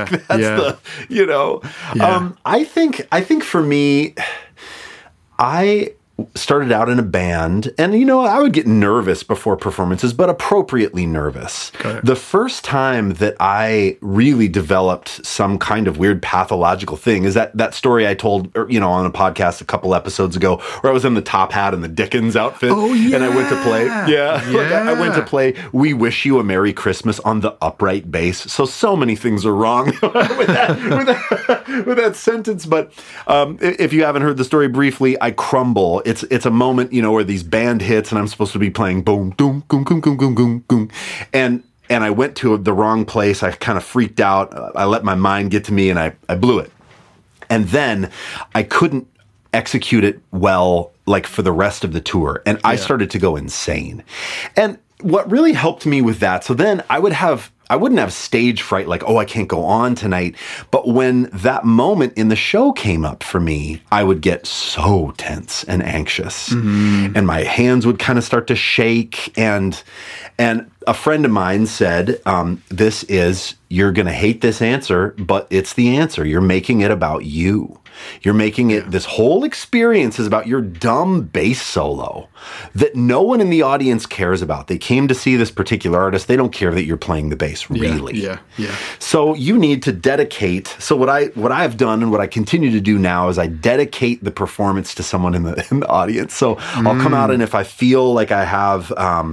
I think for me, I started out in a band, and I would get nervous before performances, but appropriately nervous. Okay. The first time that I really developed some kind of weird pathological thing is that story I told, on a podcast a couple episodes ago, where I was in the top hat and the Dickens outfit, and I went to play. I went to play "We Wish You a Merry Christmas" on the upright bass. So many things are wrong with that sentence. But if you haven't heard the story briefly, I crumble. It's a moment, where these band hits, and I'm supposed to be playing boom, doom, goom, goom, goom, goom, goom, goom, and I went to the wrong place. I kind of freaked out. I let my mind get to me, and I blew it. And then I couldn't execute it well, like for the rest of the tour, and I started to go insane. And what really helped me with that, so then I wouldn't have stage fright, like, I can't go on tonight. But when that moment in the show came up for me, I would get so tense and anxious. Mm-hmm. And my hands would kind of start to shake. And a friend of mine said, you're going to hate this answer, but it's the answer. You're making it about you. You're making it, this whole experience is about your dumb bass solo that no one in the audience cares about. They came to see this particular artist. They don't care that you're playing the bass, really. Yeah. So you need to dedicate. So what I've done and what I continue to do now is I dedicate the performance to someone in the audience. So I'll come out, and if I feel like I have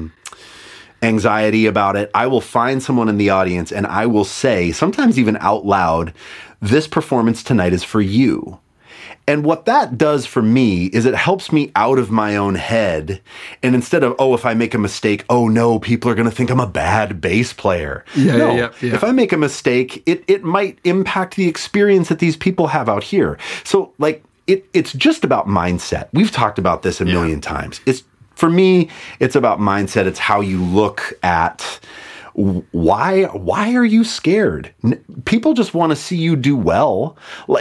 anxiety about it, I will find someone in the audience and I will say, sometimes even out loud, this performance tonight is for you. And what that does for me is it helps me out of my own head. And instead of, if I make a mistake, no, people are going to think I'm a bad bass player. If I make a mistake, it might impact the experience that these people have out here. So it's just about mindset. We've talked about this a million times. For me, it's about mindset. It's how you look at why are you scared? People just want to see you do well.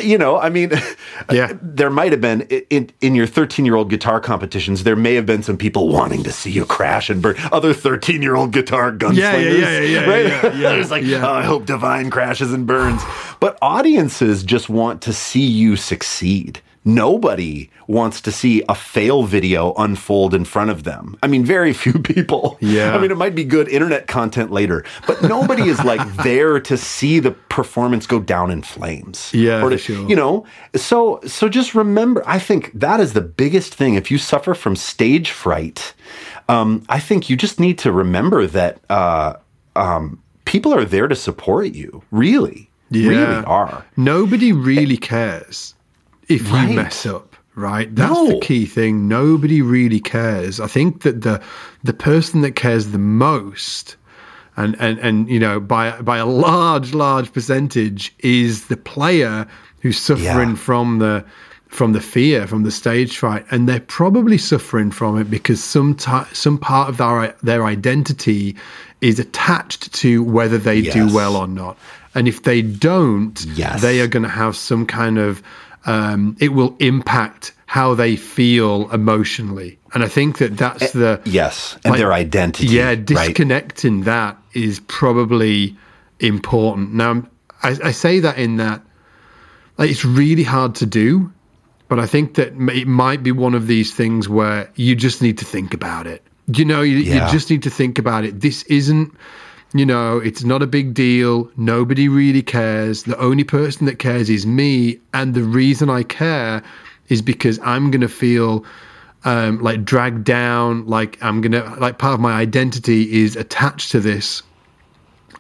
There might have been in your 13-year-old guitar competitions, there may have been some people wanting to see you crash and burn. Other 13-year-old guitar gunslingers, right? There's I hope Divine crashes and burns. But audiences just want to see you succeed. Nobody wants to see a fail video unfold in front of them. I mean, very few people. Yeah. I mean, it might be good internet content later, but nobody is there to see the performance go down in flames. Yeah, for sure. So just remember, I think that is the biggest thing. If you suffer from stage fright, I think you just need to remember that people are there to support you. Really are. Nobody really cares if you mess up, right? That's the key thing. Nobody really cares. I think that the person that cares the most, and by a large percentage, is the player who's suffering from the fear, from the stage fright, and they're probably suffering from it because some part of their identity is attached to whether they do well or not. And if they don't, they are going to have some kind of it will impact how they feel emotionally. And I think that's and their identity. Yeah, disconnecting that is probably important. Now, I say that in that it's really hard to do, but I think that it might be one of these things where you just need to think about it. You just need to think about it. This isn't... it's not a big deal. Nobody really cares. The only person that cares is me. And the reason I care is because I'm going to feel dragged down. Part of my identity is attached to this.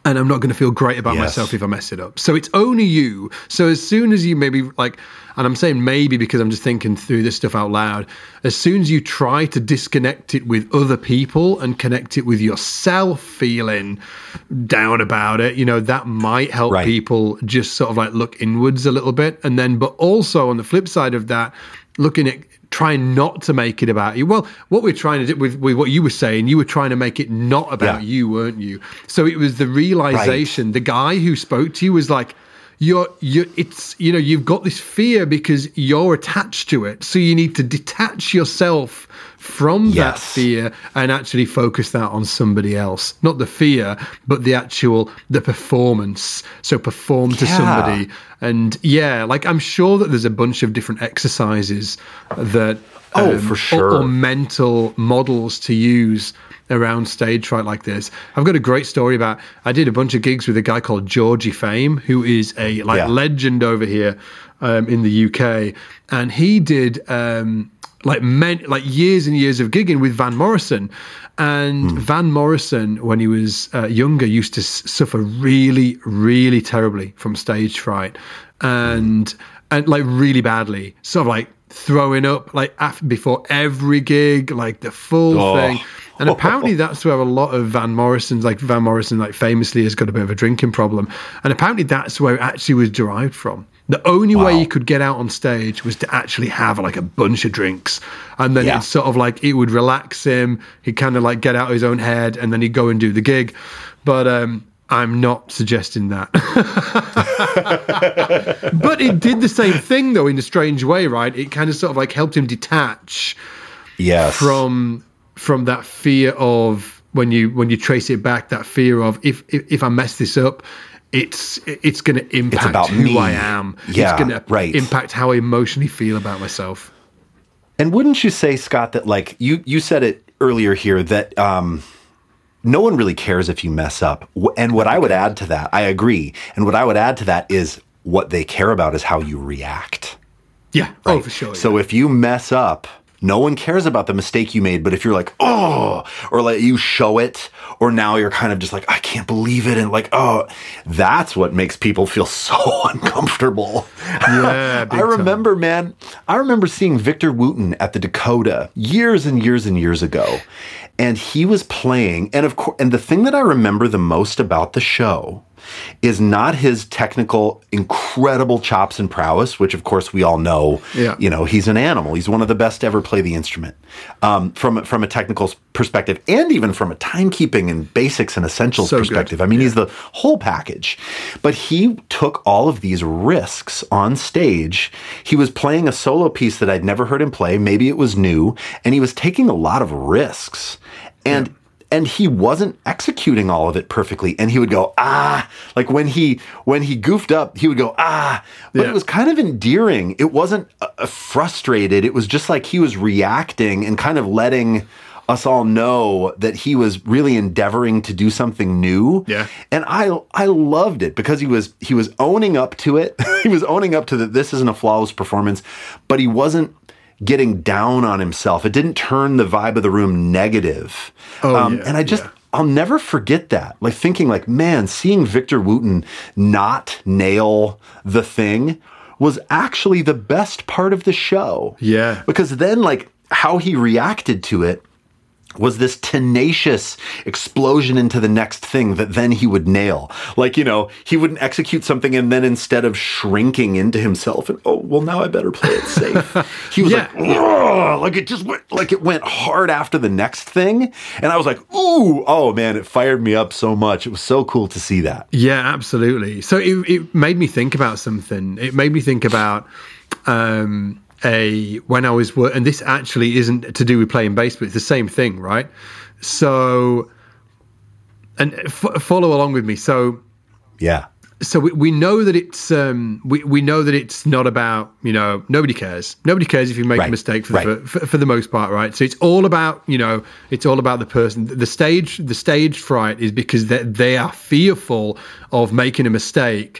and I'm not going to feel great about myself if I mess it up. So it's only you. So as soon as you maybe like, and I'm saying maybe because I'm just thinking through this stuff out loud, as soon as you try to disconnect it with other people and connect it with yourself feeling down about it, you know, that might help people just sort of like look inwards a little bit. And then, but also on the flip side of that, looking at trying not to make it about you. Well, what we're trying to do with what you were saying, you were trying to make it not about you, weren't you? So it was the realization, the guy who spoke to you was like, you've got this fear because you're attached to it. So you need to detach yourself from that fear and actually focus that on somebody else. Not the fear, but the performance. So perform to somebody. And like I'm sure that there's a bunch of different exercises that for sure, or mental models to use around stage fright like this. I've got a great story about, I did a bunch of gigs with a guy called Georgie Fame, who is a legend over here in the UK, and he did years and years of gigging with Van Morrison. And Van Morrison, when he was younger, used to suffer really, really terribly from stage fright, and like really badly, sort of like throwing up like before every gig, like the full thing. And apparently that's where a lot of Van Morrison like famously has got a bit of a drinking problem. And apparently that's where it actually was derived from. The only way he could get out on stage was to actually have like a bunch of drinks. And then it's sort of like, it would relax him. He'd kind of like get out of his own head and then he'd go and do the gig. But I'm not suggesting that. But it did the same thing though, in a strange way, right? It kind of sort of like helped him detach from that fear of, when you trace it back, that fear of if I mess this up, it's going to impact who I am. Yeah, it's going to impact how I emotionally feel about myself. And wouldn't you say, Scott, that like you said it earlier here, that no one really cares if you mess up. And what I would add to that, I agree. And what I would add to that is what they care about is how you react. Yeah. Right? Oh, for sure. So if you mess up, no one cares about the mistake you made. But if you're like, oh, or like you show it, or now you're kind of just like, I can't believe it. And like, oh, that's what makes people feel so uncomfortable. Yeah. I remember seeing Victor Wooten at the Dakota years and years and years ago. And he was playing. And of course, and the thing that I remember the most about the show is not his technical, incredible chops and prowess, which of course we all know, you know, he's an animal. He's one of the best to ever play the instrument from a technical perspective, and even from a timekeeping and basics and essentials perspective. Good. I mean, he's the whole package. But he took all of these risks on stage. He was playing a solo piece that I'd never heard him play. Maybe it was new, and he was taking a lot of risks. And he wasn't executing all of it perfectly. And he would go, like when he goofed up, he would go, but it was kind of endearing. It wasn't frustrated. It was just like he was reacting and kind of letting us all know that he was really endeavoring to do something new. Yeah. And I loved it because he was owning up to it. He was owning up to that this isn't a flawless performance, but he wasn't getting down on himself. It didn't turn the vibe of the room negative. And I'll never forget that. Like thinking like, man, seeing Victor Wooten not nail the thing was actually the best part of the show. Yeah. Because then like how he reacted to it was this tenacious explosion into the next thing that then he would nail. Like, you know, he wouldn't execute something and then instead of shrinking into himself and, oh, well, now I better play it safe. He was like it just went, like it went hard after the next thing. And I was like, ooh, oh man, it fired me up so much. It was so cool to see that. Yeah, absolutely. So it made me think about something. It made me think about, when I was and this actually isn't to do with playing bass, but it's the same thing, right? So, and follow along with me. So, yeah. So we know that it's we know that it's not about, you know, nobody cares. Nobody cares if you make a mistake for the most part, right? So it's all about, you know, it's all about the person. The stage fright is because they are fearful of making a mistake.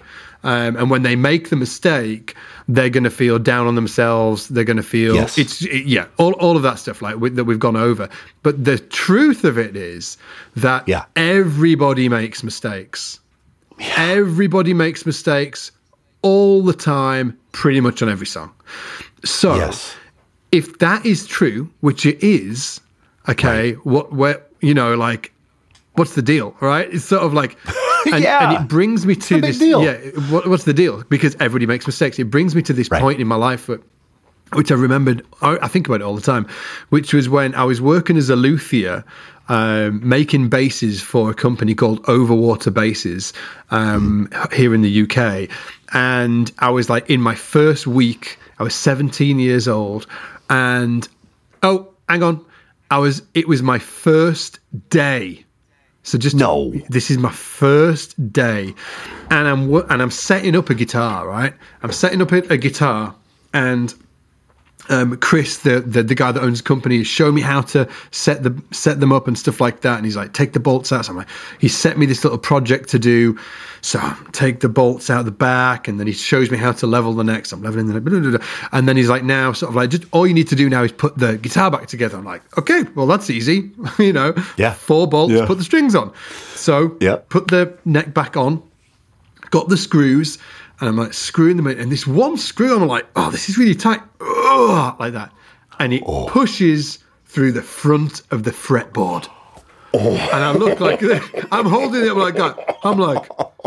And when they make the mistake, they're going to feel down on themselves. They're going to feel all of that stuff that we've gone over. But the truth of it is that everybody makes mistakes. Yeah. Everybody makes mistakes all the time, pretty much on every song. So if that is true, which it is, okay, what's the deal, right? It's sort of like, and it brings me to this. Deal. Yeah, what's the deal? Because everybody makes mistakes. It brings me to this point in my life, which I remembered. I think about it all the time, which was when I was working as a luthier, making basses for a company called Overwater Basses here in the UK, and I was like in my first week. I was 17 years old, and hang on, it was my first day. So this is my first day, and I'm setting up a guitar, right? I'm setting up a guitar, and Chris, the guy that owns the company, is showing me how to set them up and stuff like that. And he's like, take the bolts out. So I'm like, he set me this little project to do. So I take the bolts out the back, and then he shows me how to level the neck. So I'm leveling the neck, and then he's like, now sort of like, just all you need to do now is put the guitar back together. I'm like, okay, well that's easy, 4 bolts, put the strings on. So put the neck back on, got the screws. And I'm like screwing them in, and this one screw, I'm like, oh, this is really tight, like that, and it pushes through the front of the fretboard. And I look like this. I'm holding it like that. I'm like,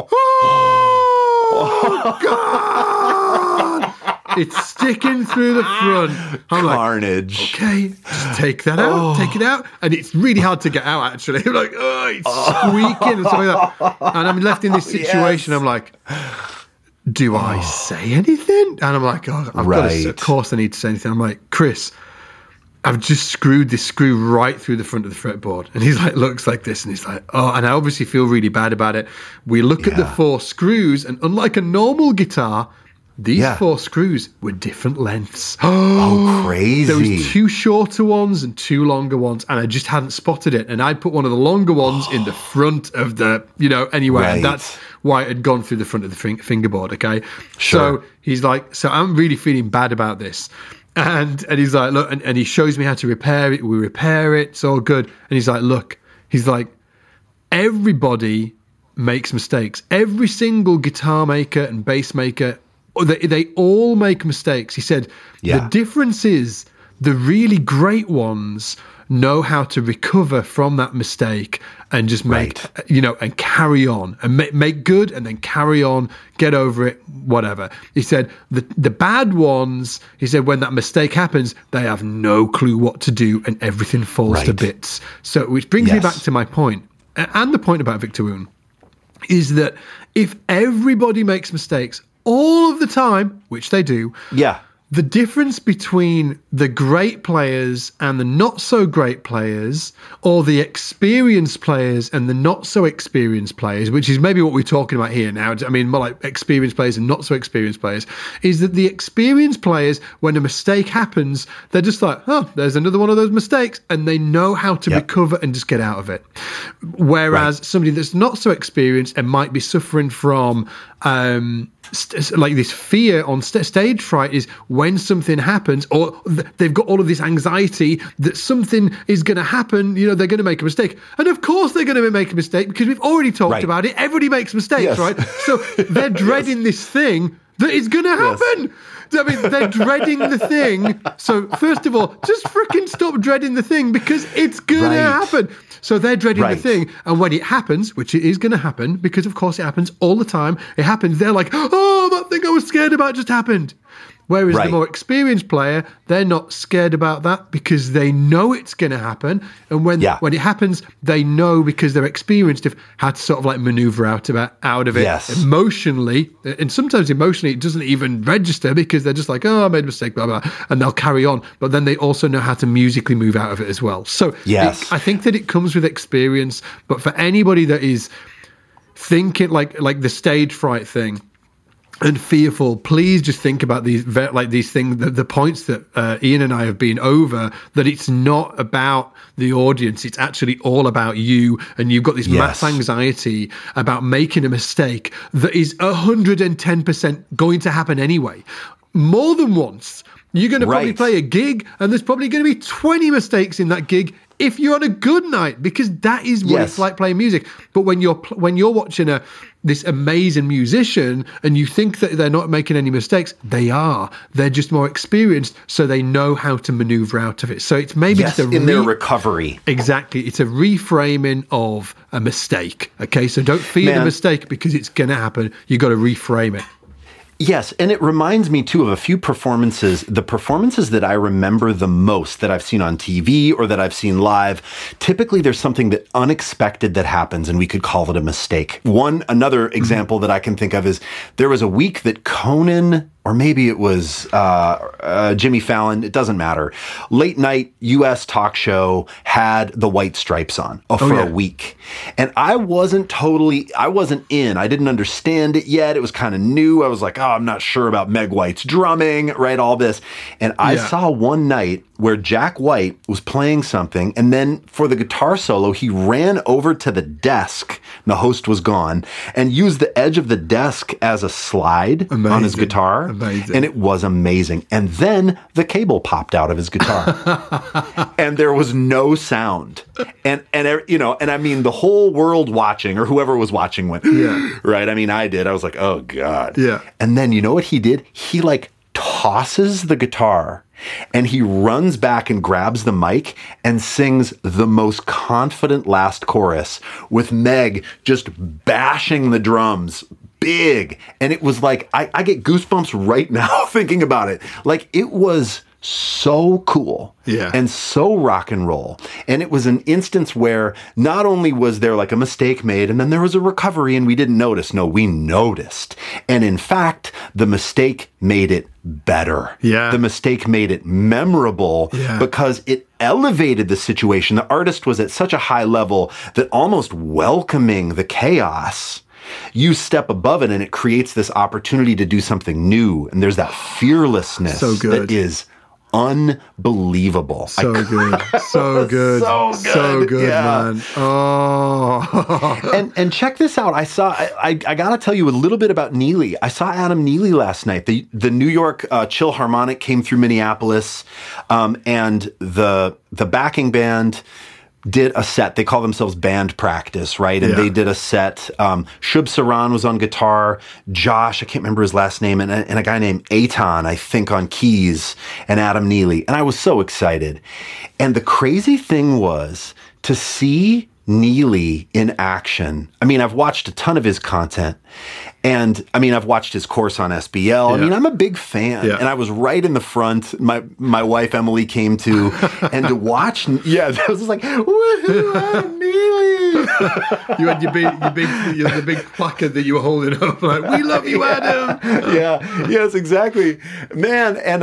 oh God! It's sticking through the front. I'm Carnage. Like, okay, just take that out, take it out, and it's really hard to get out. Actually, I'm like, it's squeaking and stuff like that. And I'm left in this situation. I'm like, do I say anything? And I'm like, I've got to, of course I need to say anything. I'm like, Chris, I've just screwed this screw right through the front of the fretboard. And he's like, looks like this. And he's like, and I obviously feel really bad about it. We look at the 4 screws, and unlike a normal guitar, these 4 screws were different lengths. Oh, crazy. There was 2 shorter ones and 2 longer ones, and I just hadn't spotted it. And I put one of the longer ones in the front of the, anyway, and that's why it had gone through the front of the fingerboard, okay? Sure. So he's like, so I'm really feeling bad about this. And he's like, look, and he shows me how to repair it. We repair it. It's all good. And he's like, look, everybody makes mistakes. Every single guitar maker and bass maker, they all make mistakes. He said, the difference is the really great ones know how to recover from that mistake and just make, and carry on and make good and then carry on, get over it, whatever. He said the bad ones, he said, when that mistake happens, they have no clue what to do and everything falls to bits. So, which brings me back to my point, and the point about Victor Woon, is that if everybody makes mistakes all of the time, which they do, the difference between the great players and the not so great players, or the experienced players and the not so experienced players, which is maybe what we're talking about here now, I mean, more like experienced players and not so experienced players, is that the experienced players, when a mistake happens, they're just like, oh, there's another one of those mistakes, and they know how to recover and just get out of it. Whereas somebody that's not so experienced and might be suffering from like this fear on stage fright, is when something happens, or they've got all of this anxiety that something is going to happen, they're going to make a mistake. And of course they're going to make a mistake, because we've already talked about it. Everybody makes mistakes, right? So they're dreading this thing that is going to happen. I mean, they're dreading the thing. So first of all, just freaking stop dreading the thing, because it's going to happen. So they're dreading the thing. And when it happens, which it is going to happen, because of course it happens all the time, it happens, they're like, oh, that thing I was scared about just happened. Whereas the more experienced player, they're not scared about that, because they know it's going to happen. And when it happens, they know, because they're experienced, how to sort of like maneuver out of it emotionally. And sometimes emotionally, it doesn't even register, because they're just like, oh, I made a mistake, blah, blah, and they'll carry on. But then they also know how to musically move out of it as well. So I think that it comes with experience. But for anybody that is thinking like the stage fright thing, and fearful, please just think about these things, the points that Ian and I have been over, that it's not about the audience, it's actually all about you, and you've got this mass anxiety about making a mistake that is 110% going to happen anyway, more than once. You're going to probably play a gig, and there's probably going to be 20 mistakes in that gig if you're on a good night, because that is what it's like playing music. But when you're watching this amazing musician and you think that they're not making any mistakes, they are. They're just more experienced, so they know how to maneuver out of it. So it's maybe just in their recovery. Exactly. It's a reframing of a mistake. Okay, so don't fear the mistake because it's going to happen. You got to reframe it. Yes, and it reminds me, too, of a few performances. The performances that I remember the most that I've seen on TV or that I've seen live, typically there's something that unexpected that happens, and we could call it a mistake. Another example that I can think of is there was a week that Conan, or maybe it was Jimmy Fallon, it doesn't matter, late night U.S. talk show had the White Stripes on for a week. And I wasn't in. I didn't understand it yet. It was kind of new. I was like, I'm not sure about Meg White's drumming, right? All this. And I saw one night where Jack White was playing something, and then for the guitar solo, he ran over to the desk, and the host was gone, and used the edge of the desk as a slide on his guitar. Amazing. And it was amazing. And then the cable popped out of his guitar, and there was no sound. And I mean, the whole world watching, or whoever was watching went, right? I mean, I did. I was like, oh God. Yeah. And then you know what he did? He tosses the guitar, and he runs back and grabs the mic and sings the most confident last chorus with Meg just bashing the drums big. And it was like, I get goosebumps right now thinking about it. Like, it was so cool and so rock and roll. And it was an instance where not only was there like a mistake made and then there was a recovery and we didn't notice. No, we noticed. And in fact, the mistake made it better. Yeah. The mistake made it memorable because it elevated the situation. The artist was at such a high level that almost welcoming the chaos, you step above it and it creates this opportunity to do something new. And there's that fearlessness that is unbelievable. So good. So good, man. Oh. and check this out. I gotta tell you a little bit about Neely. I saw Adam Neely last night. The New York Chill Harmonic came through Minneapolis, and the backing band did a set. They call themselves Band Practice, right? And they did a set. Shub Saran was on guitar. Josh, I can't remember his last name, and a guy named Eitan, I think, on keys, and Adam Neely. And I was so excited. And the crazy thing was to see Neely in action. I mean, I've watched a ton of his content, and I mean, I've watched his course on SBL. I mean, I'm a big fan, and I was right in the front. My wife Emily came to, and to watch, that was like, woohoo, Adam Neely. You had the big placard that you were holding up, like, we love you, Adam. Yes, exactly, man. And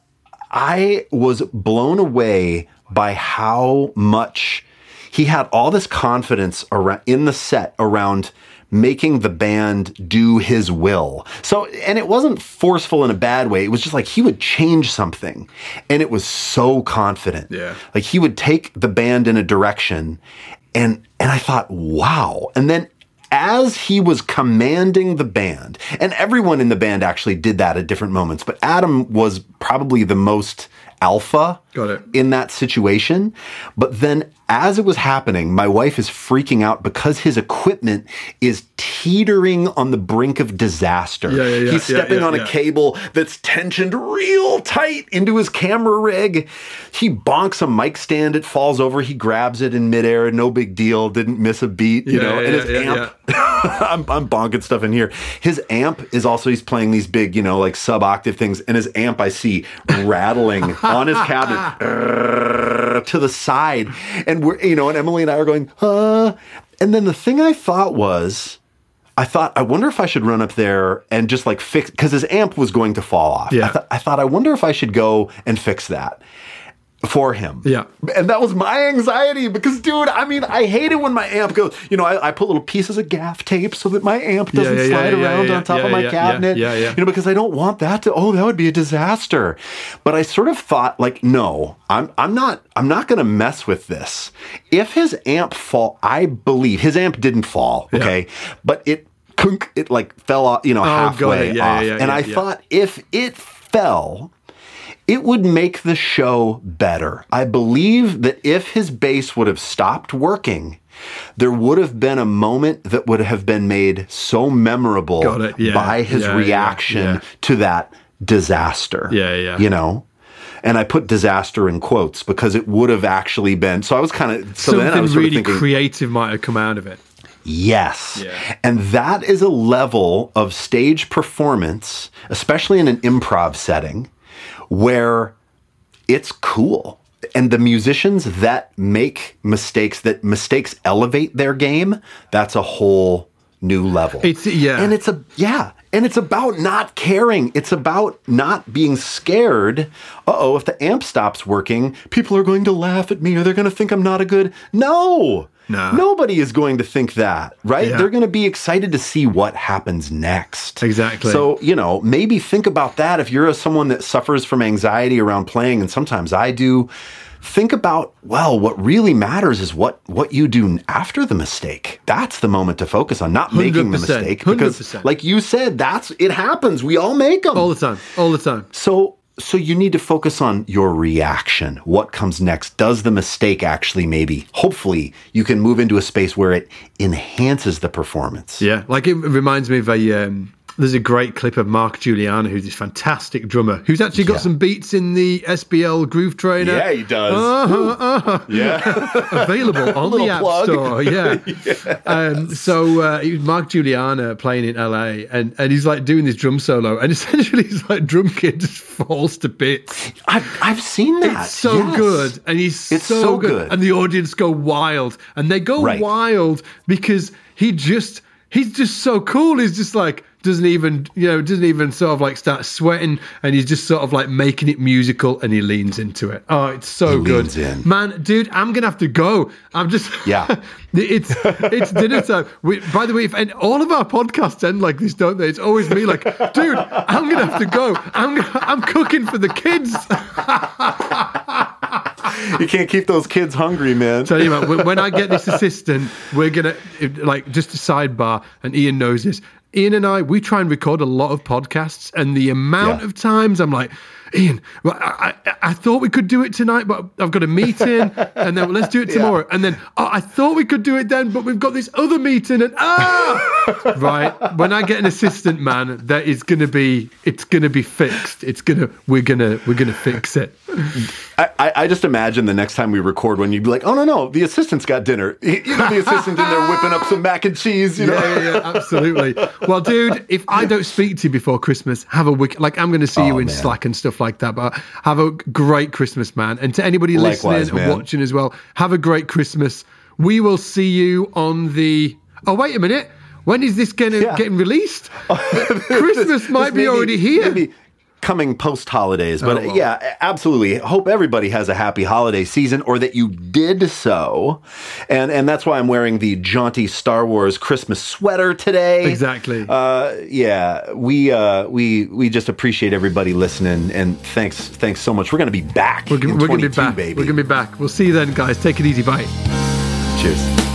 I was blown away by how much he had all this confidence in the set around making the band do his will. So, and it wasn't forceful in a bad way. It was just like he would change something, and it was so confident. Yeah. Like he would take the band in a direction, and I thought, wow. And then as he was commanding the band, and everyone in the band actually did that at different moments, but Adam was probably the most alpha in that situation. But then as it was happening, my wife is freaking out because his equipment is teetering on the brink of disaster. He's stepping on a cable that's tensioned real tight into his camera rig. He bonks a mic stand, it falls over, he grabs it in midair, no big deal, didn't miss a beat, and his amp. I'm bonking stuff in here. His amp is also, he's playing these big, like sub-octave things, and his amp I see rattling on his cabinet to the side. And we're, and Emily and I are going, And then the thing I thought was, I wonder if I should run up there and just like fix, because his amp was going to fall off. I thought, I wonder if I should go and fix that. for him. Yeah. And that was my anxiety because, dude, I mean, I hate it when my amp goes, I put little pieces of gaff tape so that my amp doesn't slide around on top of my cabinet. Because I don't want that that would be a disaster. But I sort of thought, like, no, I'm not going to mess with this. If his amp I believe his amp didn't fall, okay? But it like fell off, halfway off. And I thought if it fell, it would make the show better. I believe that if his bass would have stopped working, there would have been a moment that would have been made so memorable by his reaction to that disaster. And I put disaster in quotes because it would have actually been. So I was kind of something really thinking, creative might have come out of it. Yes. Yeah. And that is a level of stage performance, especially in an improv setting, where it's cool. And the musicians that make mistakes, that mistakes elevate their game, that's a whole new level. And it's about not caring. It's about not being scared. If the amp stops working, people are going to laugh at me or they're going to think I'm not a good... No. Nobody is going to think that, right? Yeah. They're going to be excited to see what happens next. Exactly. So, maybe think about that if you're someone that suffers from anxiety around playing, and sometimes I do. Think about, what really matters is what you do after the mistake. That's the moment to focus on, not making the mistake. Because, 100%. like you said, it happens. We all make them. All the time. So you need to focus on your reaction. What comes next? Does the mistake actually hopefully you can move into a space where it enhances the performance. Yeah, like it reminds me of there's a great clip of Mark Giuliano, who's this fantastic drummer, who's actually got some beats in the SBL Groove Trainer. Yeah, he does. Available on the App Store. Yeah. So he was Mark Giuliano playing in LA, and he's like doing this drum solo, and essentially he's like drum kit just falls to bits. I've seen that. It's so good, and it's so good, and the audience go wild, and they go wild because he's just so cool. He's just like doesn't even sort of like start sweating, and he's just sort of like making it musical, and he leans into it. Oh, it's so good, man, dude. I'm gonna have to go. I'm just it's dinner time. By the way, and all of our podcasts end like this, don't they? It's always me like, dude, I'm gonna have to go. I'm cooking for the kids. You can't keep those kids hungry, man. Tell you what, when I get this assistant, we're gonna just a sidebar, and Ian knows this. Ian and we try and record a lot of podcasts, and the amount of times I'm like, Ian, I thought we could do it tonight, but I've got a meeting, and then let's do it tomorrow. And then I thought we could do it then, but we've got this other meeting, and right. When I get an assistant, man, it's gonna be fixed. We're gonna fix it. I just imagine the next time we record when you'd be like, oh no, the assistant's got dinner. The assistant in there whipping up some mac and cheese. Yeah, absolutely. Well, dude, if I don't speak to you before Christmas, have a week. Like I'm going to see you in Slack and stuff like that. But have a great Christmas, man. And to anybody listening and watching as well, have a great Christmas. We will see you on the. Oh, wait a minute. When is this getting released? Christmas might be already here. Maybe coming post-holidays. But absolutely. Hope everybody has a happy holiday season, or that you did so. And that's why I'm wearing the jaunty Star Wars Christmas sweater today. Exactly. We just appreciate everybody listening, and thanks so much. We're going to be back. We're going to be back, baby. We're going to be back. We'll see you then, guys. Take it easy. Bye. Cheers.